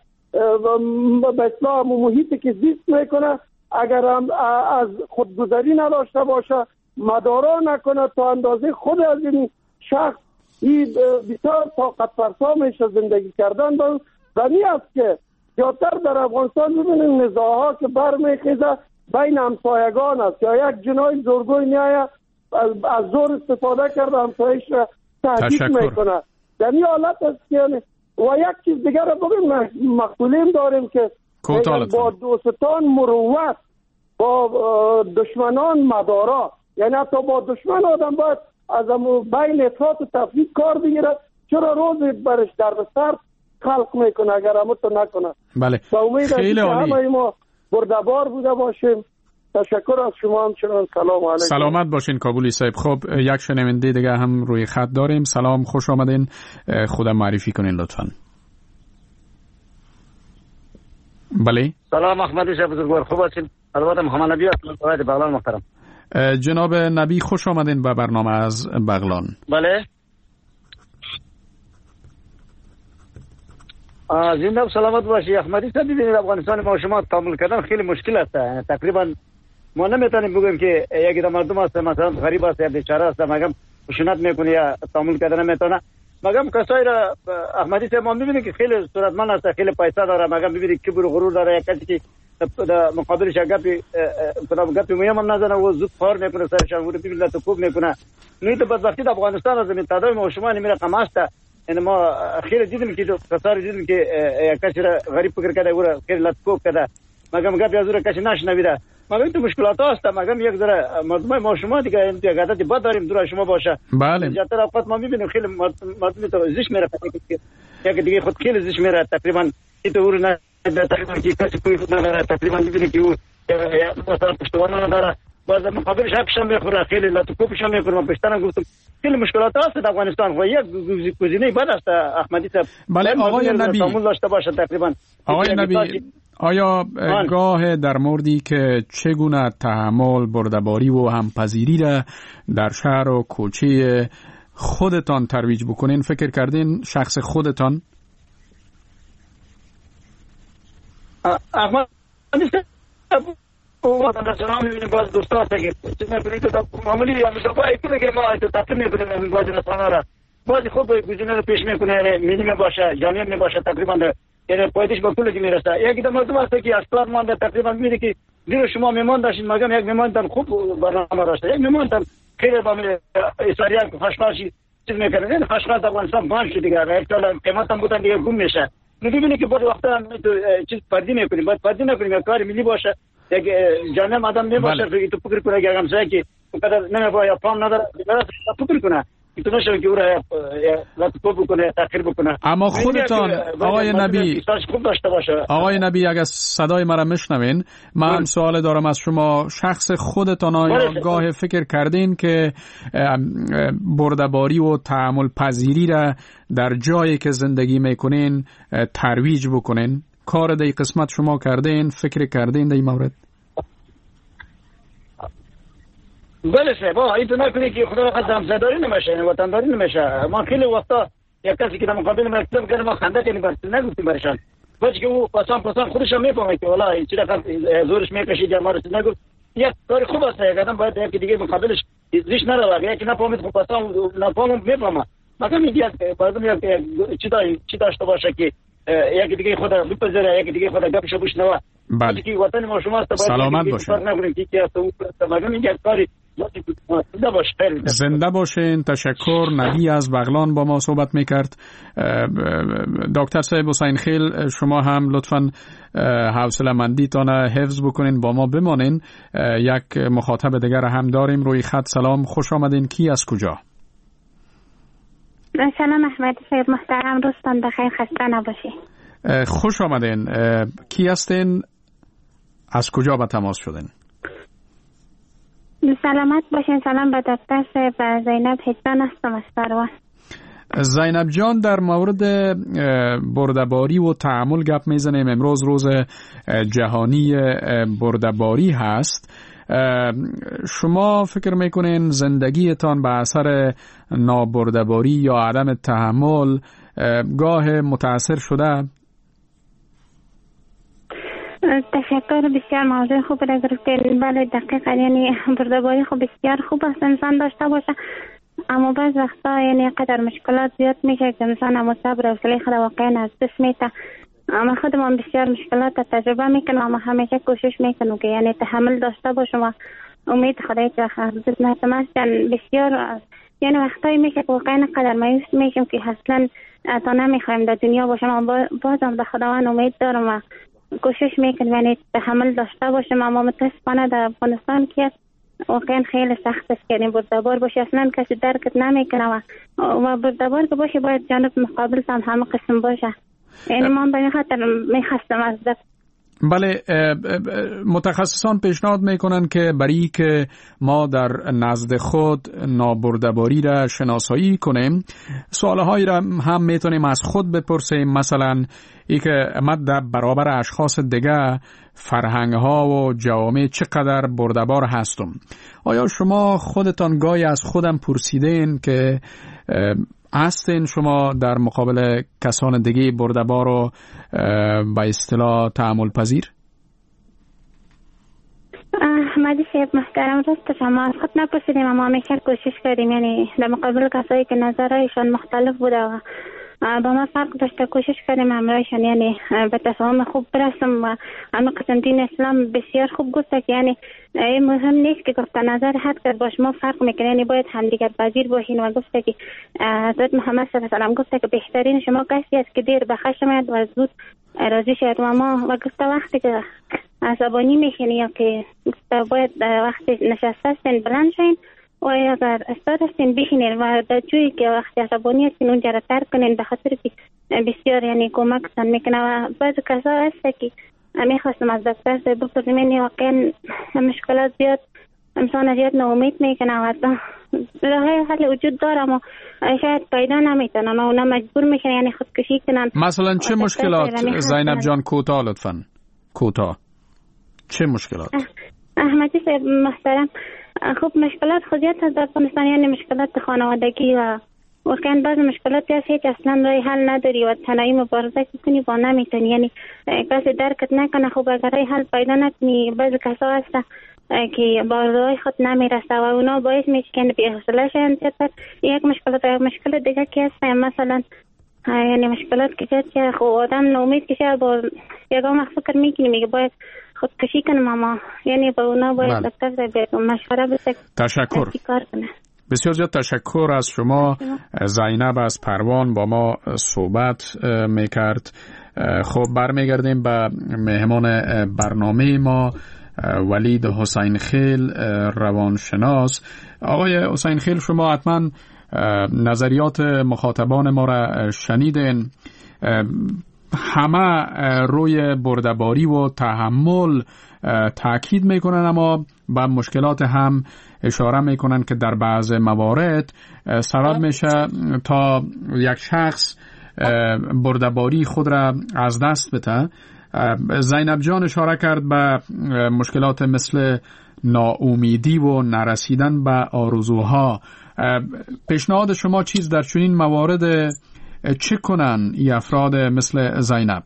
به اصطلاح محیطی که زیست میکنه، اگر هم از خودگذری نداشته باشه، مدارا نکنه، تا اندازه خود از این شخص این بسیار طاقت فرسا میشه زندگی کردن با و می است که زیادتر در افغانستان ببینید نزاعها که برمیخیزه بین همسایگان است یا یک جنای زورگوی میایه از زور استفاده کرده همسایش را تهدید میکنه. در این حالت است که و یک چیز دیگر را بگیم مقبولیم داریم که با دوستان مروت با دشمنان مدارا، یعنی حتی با دشمن آدم باید از بین افراط و تفریط کار بگیره، چرا روز برش درد سر خلق میکنه اگر همه تو نکنه. بله خیلی عالی. همه ما بردبار بوده باشیم. تشکر از شما همچنان. سلام علیکم. سلامت باشین کابلی صاحب. خب یک شنونده دیگه هم روی خط داریم. سلام، خوش آمدین. خودم معرفی کنین لطفاً. بله سلام احمدی صاحب بزرگوار، خوب هستین؟ البته محمد نبی هستم، از بغلان محترم. جناب نبی خوش آمدین به برنامه از بغلان. بله زنده و سلامت باشی احمدی صاحب. ببینید افغانستان ما شما تحمل کردن خیلی مشکل است، یعنی تقریبا ما نمیتونیم بگیم که یکی در مردم است مثلا غریب است یا بیچاره است مگم خشونت میکنه یا تحمل کردن نمیتونه، مگم کسایی را احمدی صاحب ما میبینید که خیلی صورتمند است، خیلی پیسه داره، مگم ببینید کبر و غرور داره، یک کسی که در مقابلش گپی گپی مهم هم نزنه و زود فار میکنه سرشان رو ببینید تو خوب میکنه. نوید بدبختی در افغانستان از این تعداد ما شما نمیره کم است. یعنی ما خیلی دیدیم که کسایی دیدیم که یک کسی را غریب فکر کرده و خیلی لطکوب کرده، مگم گپی از اون کسی نشنویده، مگم تو مشکلات هست، مگم یک ذره مردم ما شما دیگه این عادت بد داریم دور شما باشه. بله زیادتر اوقات ما میبینیم خیلی مردم تو زیش میره، یک دیگه خود خیلی زیش میره، تقریبا این تو نه تقریبا کی کسی کوی خود نداره، تقریبا میبینی که او مثلا پشتوانه نداره، باز مقابلش حقش هم میخوره، خیلی لطکوبش هم میخوره. من پشتن گفتم خیلی مشکلات هست در افغانستان و یک گزینه بد است احمدی صاحب. بله آقای نبی داشته باشه تقریبا. آقای نبی آیا گاه در موردی که چگونه تحمل بردباری و همپذیری را در شهر و کوچه خودتان ترویج بکنین فکر کردین؟ شخص خودتان؟ احمد او وقت رسانه میبینیم باز دوستا هست که چیز میکنید تو معمولی همیشه باید کنه که ما تو تقسیم میکنیم باز رسانه را باز خوب گزینه رو پیش میکنه مینیم باشه جامعه می باشه تقریبا یعنی پایدش با پول که میرسه یکی دو مردم هست که اسکار مانده تقریبا میده که دیرو شما میمان داشتین مگم یک میمان تن خوب برنامه داشته یک میمان تن خیلی با می اساریان که خشخاشی چیز میکنه این خشخاش در افغانستان بان شد دیگه یک تا قیمت هم بودن دیگه گم میشه میبینی که بعد وقتا تو چیز پردی میکنیم بعد پردی نکنیم کار ملی باشه یک جانم آدم نباشه که تو فکر کنه که همسایه که اونقدر نمیباید یا پام نداره فکر کنه که تو نشه که او را لطفو بکنه تاخیر بکنه. اما خودتان آقای نبی آقای نبی اگر صدای مرا میشنوین من سوال دارم از شما شخص خودتان آیا گاه فکر کردین که برده‌باری و تحمل پذیری را در جایی که زندگی میکنین ترویج بکنین؟ کار در قسمت شما کردین؟ فکر کردین در این مورد؟ بله صاحب این تو نکنی که خدا خواست همسایه‌داری نمیشه وطنداری نمیشه. ما خیلی وقتا یک کسی که در مقابل مکتب کرده ما خنده کنیم بس نگفتیم برشان باید که او پاسان پاسان خودش هم میفهمه که والله چی رقم زورش میکشید یا ما رو نگفت یک کار خوب است یک آدم باید یکی دیگه مقابلش زیش نروه یکی نفهمید خب پاسان نفهمم میفهمه مثلا میگه باید چی چی داشته باشه که یکی دیگه خود بپذیره یکی دیگه خود گپشو بشنوه. بله که وطن ما شما است سلامت باشین. زنده باشین. تشکر. نبی از بغلان با ما صحبت میکرد. دکتر صاحب حسین خیل شما هم لطفاً حوصله مندیتان حفظ بکنین با ما بمانین. یک مخاطب دیگر هم داریم روی خط. سلام خوش آمدین. کی از کجا؟ سلام احمد صاحب محترم روزتان بخیر خسته نباشی. خوش آمدین. کی هستین؟ از کجا به تماس شدین؟ سلامت باشین. سلام به دکتر صاحب و زینب هجان هستم از سروان. زینب جان در مورد برده‌باری و تحمل گپ میزنیم. امروز روز جهانی برده‌باری هست. شما فکر میکنین زندگیتان به اثر نابرده‌باری یا عدم تحمل گاه متاثر شده؟ تشکر. بسیار موضوع خوب را گرفتین. بله دقیقا یعنی برده‌باری خوب بسیار خوب است انسان داشته باشه اما بعض وقتا یعنی قدر مشکلات زیاد میشه که انسان اما صبر و حوصله خود واقعا از دست میده. اما خودم بسیار مشکلات تجربه میکنم اما همیشه کوشش میکنم که یعنی تحمل داشته باشم و امید خدای چه خرد نتماس بسیار یعنی وقتایی میشه که واقعا قدر مایوس میشم که اصلا تا نمیخوایم در دنیا باشم اما بازم به خداوند امید دارم و کوشش میکنم یعنی تحمل داشته باشم. اما متاسفانه در افغانستان که واقعا خیلی سخت است که برده‌بار باشه اصلا کسی درکت نمیکنه و و برده‌بار که باشه باید جانب مقابل هم همه قسم باشه. یعنی من به خاطر میخواستم از دست. بله متخصصان پیشنهاد میکنن که برای که ما در نزد خود نابرده‌باری را شناسایی کنیم سوالهایی را هم میتونیم از خود بپرسیم. مثلا ای که ما در برابر اشخاص دیگه فرهنگ ها و جوامع چقدر برده‌بار هستم. آیا شما خودتان گاهی از خودم پرسیدین که هستین شما در مقابل کسان دیگه برده‌بار و به اصطلاح تحمل پذیر؟ احمدی صاحب محترم راست شما از خود نپرسیدیم اما همیشه کوشش کردیم یعنی در مقابل کسایی که نظرهایشان مختلف بوده و با ما فرق داشته کوشش کردیم همراهشان یعنی به تفاهم خوب برسم و همه قسم دین اسلام بسیار خوب گفته که یعنی مهم نیست که گفته نظر حد کرد باش ما فرق میکنه یعنی باید همدیگر پذیر باشین و گفته که حضرت محمد صلی الله علیه و آله گفته که بهترین شما کسی است که دیر به خشم آید و زود راضی شد و ما و گفته وقتی که عصبانی میشین یا که گفته باید وقتی نشسته هستین بلند شین و اگر استاد هستین بشینین و در جوی که وقتی عصبانی هستین اونجا را ترک کنین به خاطر که بسیار یعنی کمکتان میکنه و بعض کسا هست که میخواستم از دکتر صاحب بپرسم یعنی واقعا مشکلات زیاد انسان زیاد ناامید میکنه و راه حل وجود داره اما شاید پیدا نمیتونن و اونا مجبور میشن یعنی خودکشی کنن. مثلا چه مشکلات زینب جان کوتاه لطفا کوتاه چه مشکلات؟ احمدی صاحب محترم خوب مشکلات خودیت هست در افغانستان یعنی مشکلات خانوادگی و واقعا بعض مشکلاتی هست هیچ اصلا رای حل نداری و تنهایی مبارزه کنی با نمیتونی، یعنی کسی درکت نکنه. خوب اگر رای حل پیدا نکنی بعض کسا هست که با رای خود نمیرسه و اونا باعث میشه که بی‌حوصله شن. یک مشکلات یک مشکل دیگه که هست مثلا یعنی مشکلات که خب آدم ناامید که با یگام فکر میکنی میگه باید خودکشی کنم، اما یعنی با اونا باید دکتر به مشوره بده. تشکر. بسیار زیاد تشکر از شما. زینب از پروان با ما صحبت میکرد. خب برمیگردیم به مهمان برنامه ما ولید حسین خیل روانشناس. آقای حسین خیل، شما حتما نظریات مخاطبان ما را شنیدین. همه روی بردباری و تحمل تاکید میکنن، اما به مشکلات هم اشاره میکنن که در بعض موارد سبب میشه تا یک شخص بردباری خود را از دست بده. زینب جان اشاره کرد به مشکلات مثل ناامیدی و نرسیدن به آرزوها. پیشنهاد شما چیز در چنین موارد چه کنن ای افراد مثل زینب؟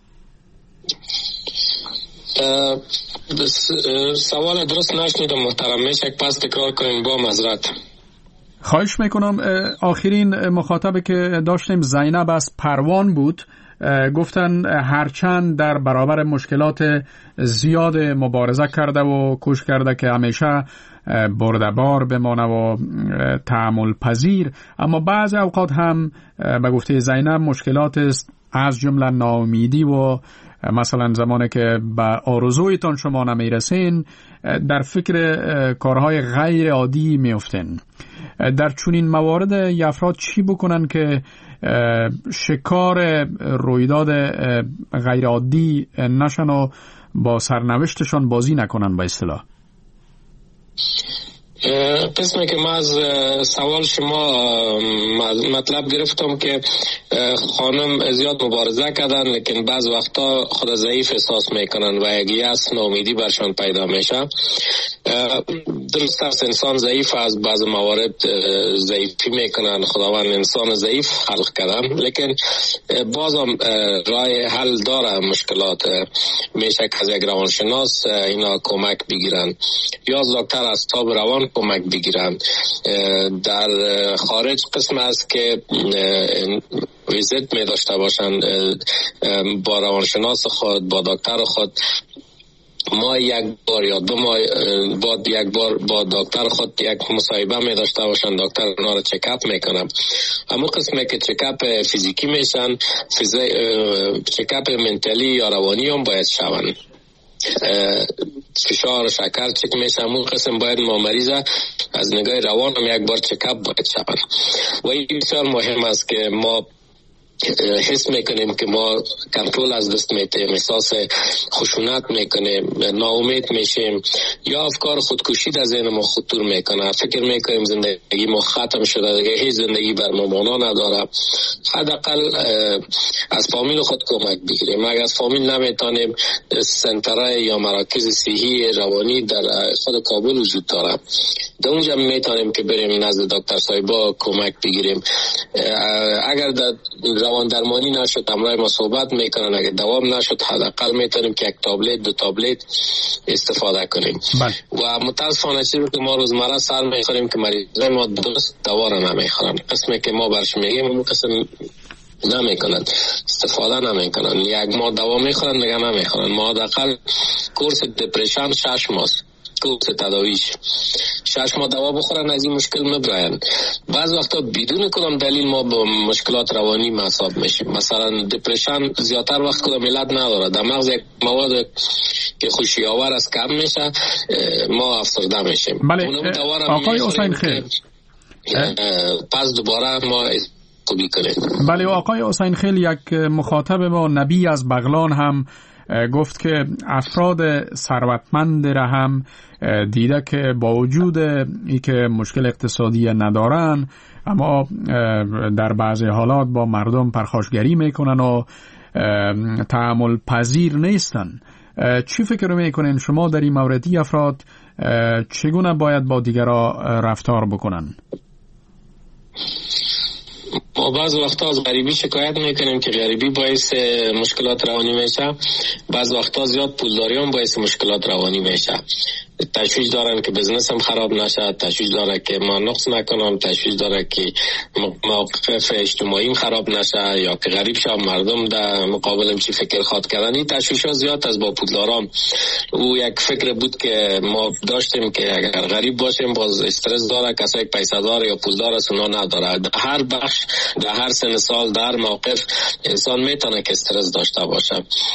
سوال درست نشنیدم محترم، میشه پس تکرار کنین با معذرت؟ خواهش میکنم. آخرین مخاطبه که داشتیم زینب از پروان بود. گفتن هرچند در برابر مشکلات زیاد مبارزه کرده و کوشش کرده که همیشه بردبار بمانه و تحمل پذیر، اما بعض اوقات هم به گفته زینب مشکلات است از جمله ناامیدی و مثلا زمانی که به آرزویتان شما نمیرسین در فکر کارهای غیر عادی میفتن. در چنین موارد افراد چی بکنن که شکار رویداد غیر عادی نشن و با سرنوشتشان بازی نکنن به اصطلاح؟ قسمی که من از سوال شما مطلب گرفتم که خانم زیاد مبارزه کردن لیکن بعض وقتا خود ضعیف احساس میکنن و یک یأس ناامیدی برشان پیدا میشه. درست است انسان ضعیف از بعض موارد ضعیفی میکنن، خداوند انسان ضعیف خلق کردن، لیکن بازم راه حل داره مشکلات. میشه که از یک روانشناس اینا کمک بگیرن یا از دکتر از تاب روان کمک بگیرن. در خارج قسم است که ویزیت می داشته باشن با روانشناس خود، با دکتر خود. ما یک بار یا دو ماه بعد یک بار با دکتر خود یک مصاحبه می داشته باشن، دکتر اونا رو چکاپ میکنم. اما قسمه که چکاپ فیزیکی میشن، چکاپ منتالی یا روانی هم باید شون. فشار شکر چک میشه، همون قسم باید ما مریض از نگاه روان هم یک بار چکاپ باید شون. و این بسیار مهم است که ما حس میکنیم که ما کنترل از دست میتیم، احساس خشونت میکنیم، ناامید میشیم یا افکار خودکشی در ذهن ما خطور میکنه، فکر میکنیم زندگی ما ختم شده، دیگه هیچ زندگی بر ما معنا نداره. حداقل از فامیل خود کمک بگیریم. اگر از فامیل نمیتونیم، سنترهای یا مراکز صحی روانی در خود کابل وجود داره، در اونجا میتونیم که بریم نزد دکتر صاحبا کمک بگیریم. اگر در روان درمانی نشد همراه ما صحبت میکنن، اگر دوام نشد حداقل میتونیم که یک تابلت دو تابلت استفاده کنیم. بله. و متاسفانه چیزی که ما روزمره سر میخوریم که مریضای ما درست دوا را نمیخورن. قسمی که ما برش میگیم اون قسم نمیکنن، استفاده نمیکنن. یک ماه دوا میخورن دیگه نمیخورن. ما حداقل کورس دپرشن شش ماه کورس تداویش شش ماه دوا بخورن از این مشکل مبراین. بعض وقتا بدون کدام دلیل ما با مشکلات روانی مصاب میشیم. مثلا دپرشن زیادتر وقت کدام علت نداره، در مغز یک مواد که خوشی آور از کم میشه ما افسرده میشیم. بله آقای حسین خیل، پس دوباره ما خوبی کنیم. بله آقای حسین خیل، یک مخاطب ما نبی از بغلان هم گفت که افراد ثروتمند را هم دیده که با وجود ای که مشکل اقتصادی ندارن اما در بعضی حالات با مردم پرخاشگری میکنن و تحمل پذیر نیستن. چی فکر میکنین شما در این موردی افراد چگونه باید با دیگران رفتار بکنن؟ ما بعض وقتا از غریبی شکایت میکنیم که غریبی باعث مشکلات روانی میشه، بعض وقتا زیاد پولداری هم باعث مشکلات روانی میشه. تشویش دارن که بزنس هم خراب نشه، تشویش داره که ما نقص نکنم، تشویش داره که موقف اجتماعیم خراب نشه یا که غریب شم مردم در مقابلم چی فکر خواد کردن. این تشویش ها زیاد از با پولدارام. او یک فکر بود که ما داشتیم که اگر غریب باشیم باز استرس داره، کسایی که پیسه داره یا پولدار است اونا نداره. در هر بخش در هر سن سال در موقف انسان میتونه که استرس داشته باشه.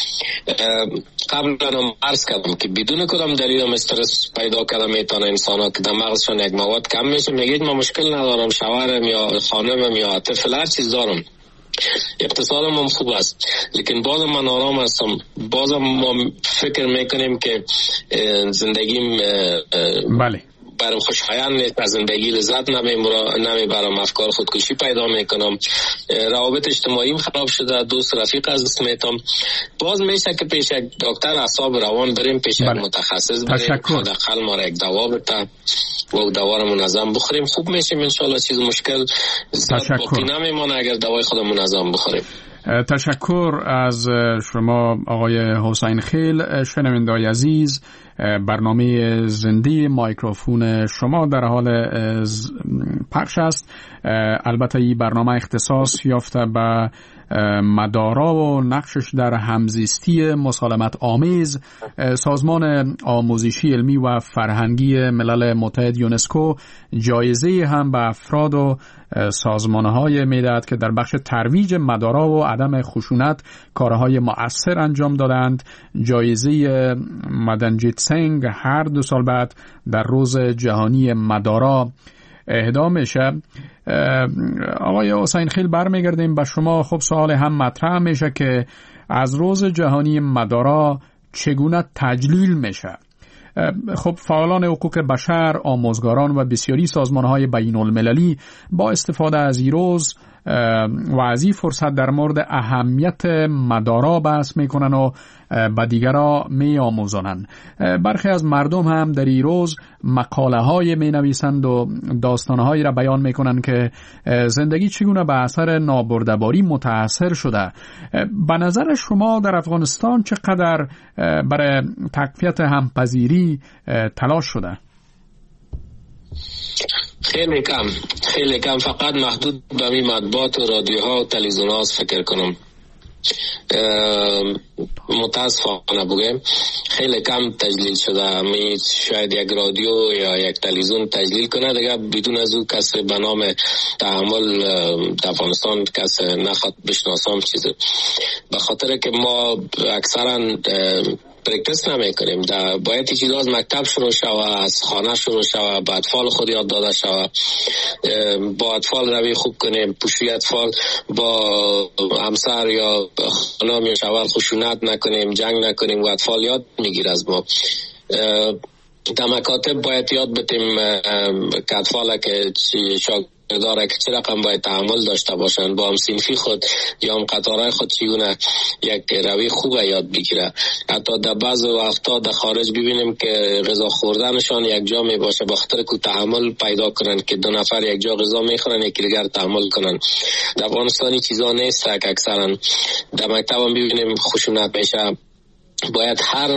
قبل هم عرض کردم که بدون کدام دلیل هم استرس پیدا کرده میتونه انسان ها که در مغزشان یک مواد کم میشه، میگید ما مشکل ندارم، شوهرم یا خانمم یا طفل هر چیز دارم، اقتصادم هم خوب است، لیکن بازم من آرام هستم. بازم ما فکر میکنیم که زندگیم بله برام خوشایند نیست، از زندگی لذت نمیبرم، افکار خودکشی پیدا میکنم، روابط اجتماعیم خراب شده، دوست رفیق از دست میتم. باز میشه که پیش یک دکتر اعصاب روان بریم، پیش یک متخصص بریم، حداقل ما را یک دوا بده و دوا رو منظم بخوریم، خوب میشیم ان شاء الله. چیز مشکل باقی نمیمونه اگر دوای خود منظم بخوریم. تشکر از شما آقای حسین خیل. شنوندگان عزیز، برنامه زنده مایکروفون شما در حال پخش است. البته این برنامه اختصاص یافته به مدارا و نقشش در همزیستی مسالمت آمیز. سازمان آموزشی علمی و فرهنگی ملل متحد یونسکو جایزه هم به افراد و سازمانهای میدهد که در بخش ترویج مدارا و عدم خشونت کارهای مؤثر انجام دادند. جایزه مدنجیت سنگ هر دو سال بعد در روز جهانی مدارا اهدا میشه. آقای حسین خیل، برمیگردیم به شما. خب سوال هم مطرح میشه که از روز جهانی مدارا چگونه تجلیل میشه؟ خب فعالان حقوق بشر، آموزگاران و بسیاری سازمانهای بین المللی با استفاده از این روز و از این فرصت در مورد اهمیت مدارا بحث میکنن و به دیگرها می آموزانن. برخی از مردم هم در این روز مقاله های می نویسند و داستان هایی را بیان میکنن که زندگی چگونه به اثر نابردباری متاثر شده. به نظر شما در افغانستان چقدر برای تقویت همپذیری تلاش شده؟ خیلی کم، خیلی کم، فقط محدود به می مطبوعات و رادیوها و تلویزیون‌ها فکر کنم. متاسفانه بگم خیلی کم تجلیل شده. می شاید یک رادیو یا یک تلویزیون تجلیل کنه دیگه، بدون از او کسی به نام تحمل در افغانستان کسی نخواد بشناسم چیزی، به خاطر که ما اکثرا پرکتس نمی کنیم. باید این چیزا از مکتب شروع شوه، از خانه شروع شوه، با اطفال خود یاد داده شوه، با اطفال روی خوب کنیم، پوشی اطفال، با همسر یا خانم یا شوهر خشونت نکنیم، جنگ نکنیم و اطفال یاد میگیر از ما. در مکاتب باید یاد بتیم که اطفال که داره که چه رقم باید تحمل داشته باشن، با هم صنفی خود یا هم قطارهای خود چگونه یک روی خوب یاد بگیره. حتی در بعض وقتا در خارج ببینیم که غذا خوردنشان یک جا می باشه، با خاطر که تحمل پیدا کنن که دو نفر یک جا غذا میخورن یکی دیگر تحمل کنن. در افغانستان چیزا نیست که اکثرا در مکتب هم ببینیم خشونت میشه. باید هر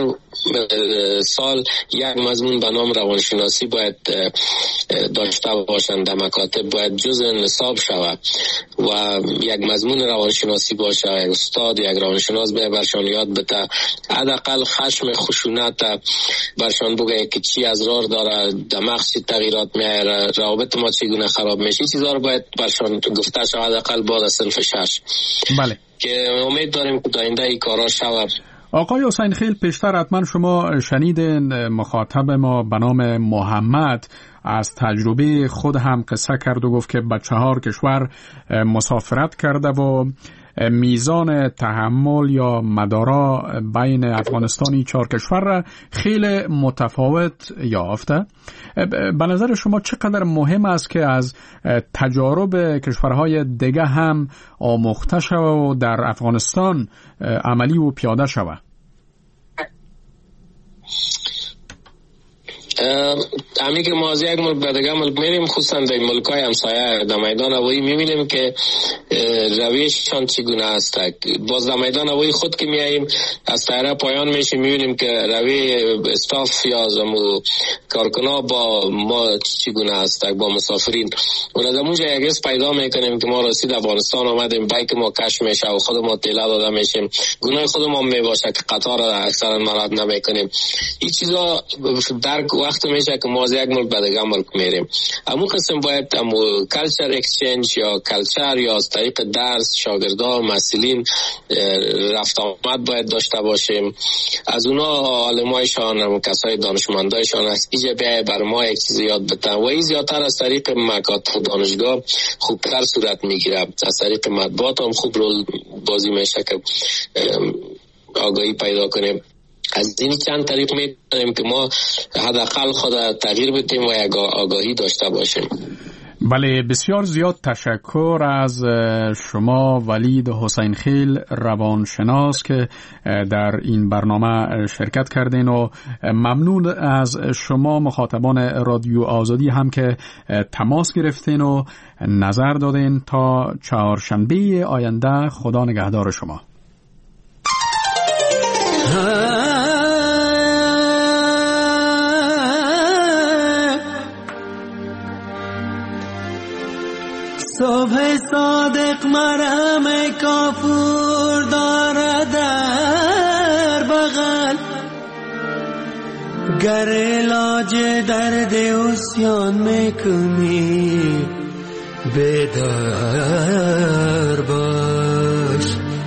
سال یک مضمون به نام روانشناسی باید داشته باشند. در مکاتب باید جزء نصاب شود و یک مضمون روانشناسی باشه، یک استاد یک روانشناس به برشان یاد بده، حداقل خشم خشونت برشان بگه که چی اضرار داره، دماغ چی تغییرات میاره، روابط ما چگونه خراب میشه. چیزا رو باید برشان گفته شود حداقل بعد از صنف شش. بله، که امید داریم که آینده این کارا شود. آقای حسین خیل، پیشتر حتما شما شنیدین مخاطب ما به نام محمد از تجربه خود هم قصه کرد و گفت که به چهار کشور مسافرت کرده و میزان تحمل یا مدارا بین افغانستانی چهار کشور را خیلی متفاوت یافته. به نظر شما چقدر مهم است که از تجارب کشورهای دیگه هم آموخته شود و در افغانستان عملی و پیاده شود؟ همین که ما از یک ملک به دیگه ملک میریم، خصوصا در ملک‌های همسایه در میدان هوایی میبینیم که رویششان چگونه است. باز در میدان هوایی خود که میاییم از طیاره پایان میشیم میبینیم که روی استاف یا زمو کارکنان با ما چگونه است، با مسافرین. و از اونجا یک حس پیدا میکنیم که ما رسید افغانستان آمدیم، بایک ما کش میشه و خود ما طلا داده میشیم. گناه خود ما میباشه که قطار اکثرا مراد نمیکنیم. این چیزا درک وقت میشه که ما از یک ملک به دیگه ملک میریم. همون قسم باید همون کلچر اکسچنج یا کلچر یا از طریق درس شاگردان مسئولین رفت آمد باید داشته باشیم. از اونا عالمایشان هم کسای دانشمندایشان از اینجا بیای بر ما یک چیز یاد بتن و این زیادتر از طریق مکاتب دانشگاه خوبتر صورت میگیره. از طریق مطبوعات هم خوب رول بازی میشه که آگاهی پیدا کنیم. از این چند طریق میتونیم که ما حداقل خود تغییر بدیم و یک آگاهی داشته باشیم. بله، بسیار زیاد تشکر از شما ولید حسین خیل روانشناس که در این برنامه شرکت کردین و ممنون از شما مخاطبان رادیو آزادی هم که تماس گرفتین و نظر دادین. تا چهارشنبه آینده خدا نگهدار شما. صبح صادق مرهم کافور دارد در بغل، گر علاج درد عصیان میکنی بیدار باش.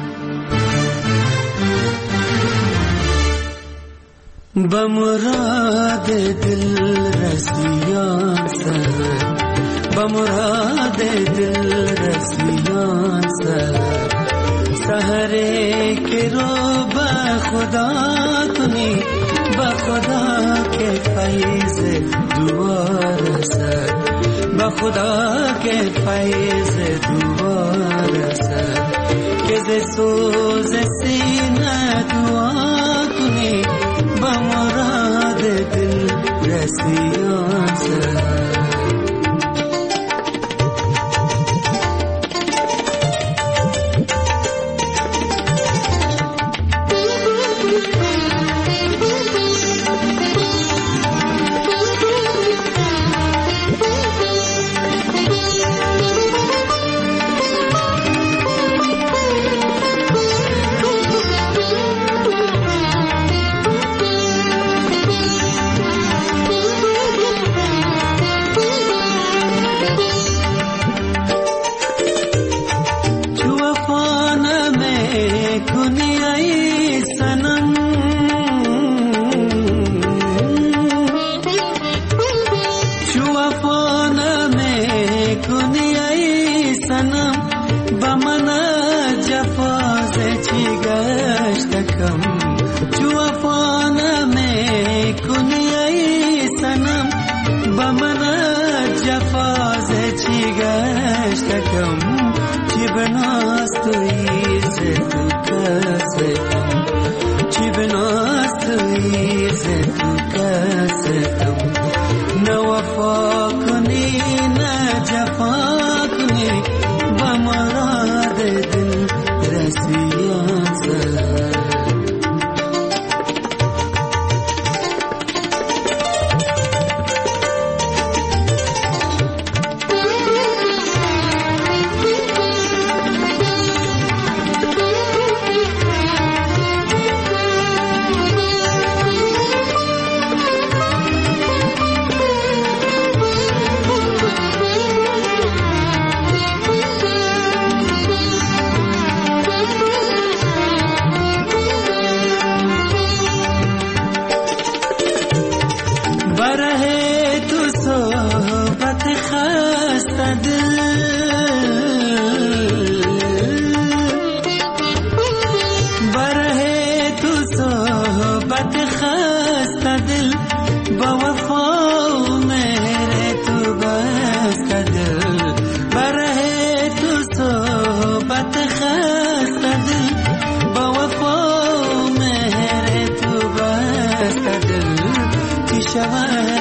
به مراد دل رسیان سر، به مراد دل رسیان سر، سحره که رو به خدا کنی، به خدا که فیض دوار سر، به خدا که فیض دوار سر، که ز سوز سینه دعا کنی، به مراد دل رسیان سر.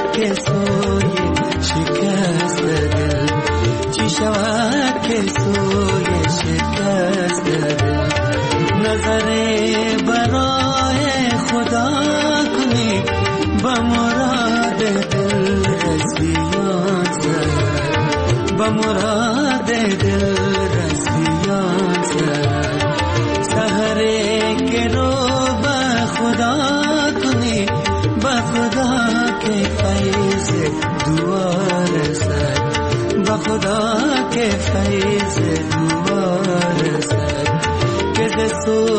که سوی شکست دل چی شود که سوی شکست دل نظر برای خدا کنی با مراد دل رسیان سر با مراد دل رسیان سر سهره که رو با خدا کنی با خدا که فیض دوار سر با خدا که فیض دوار سر که ز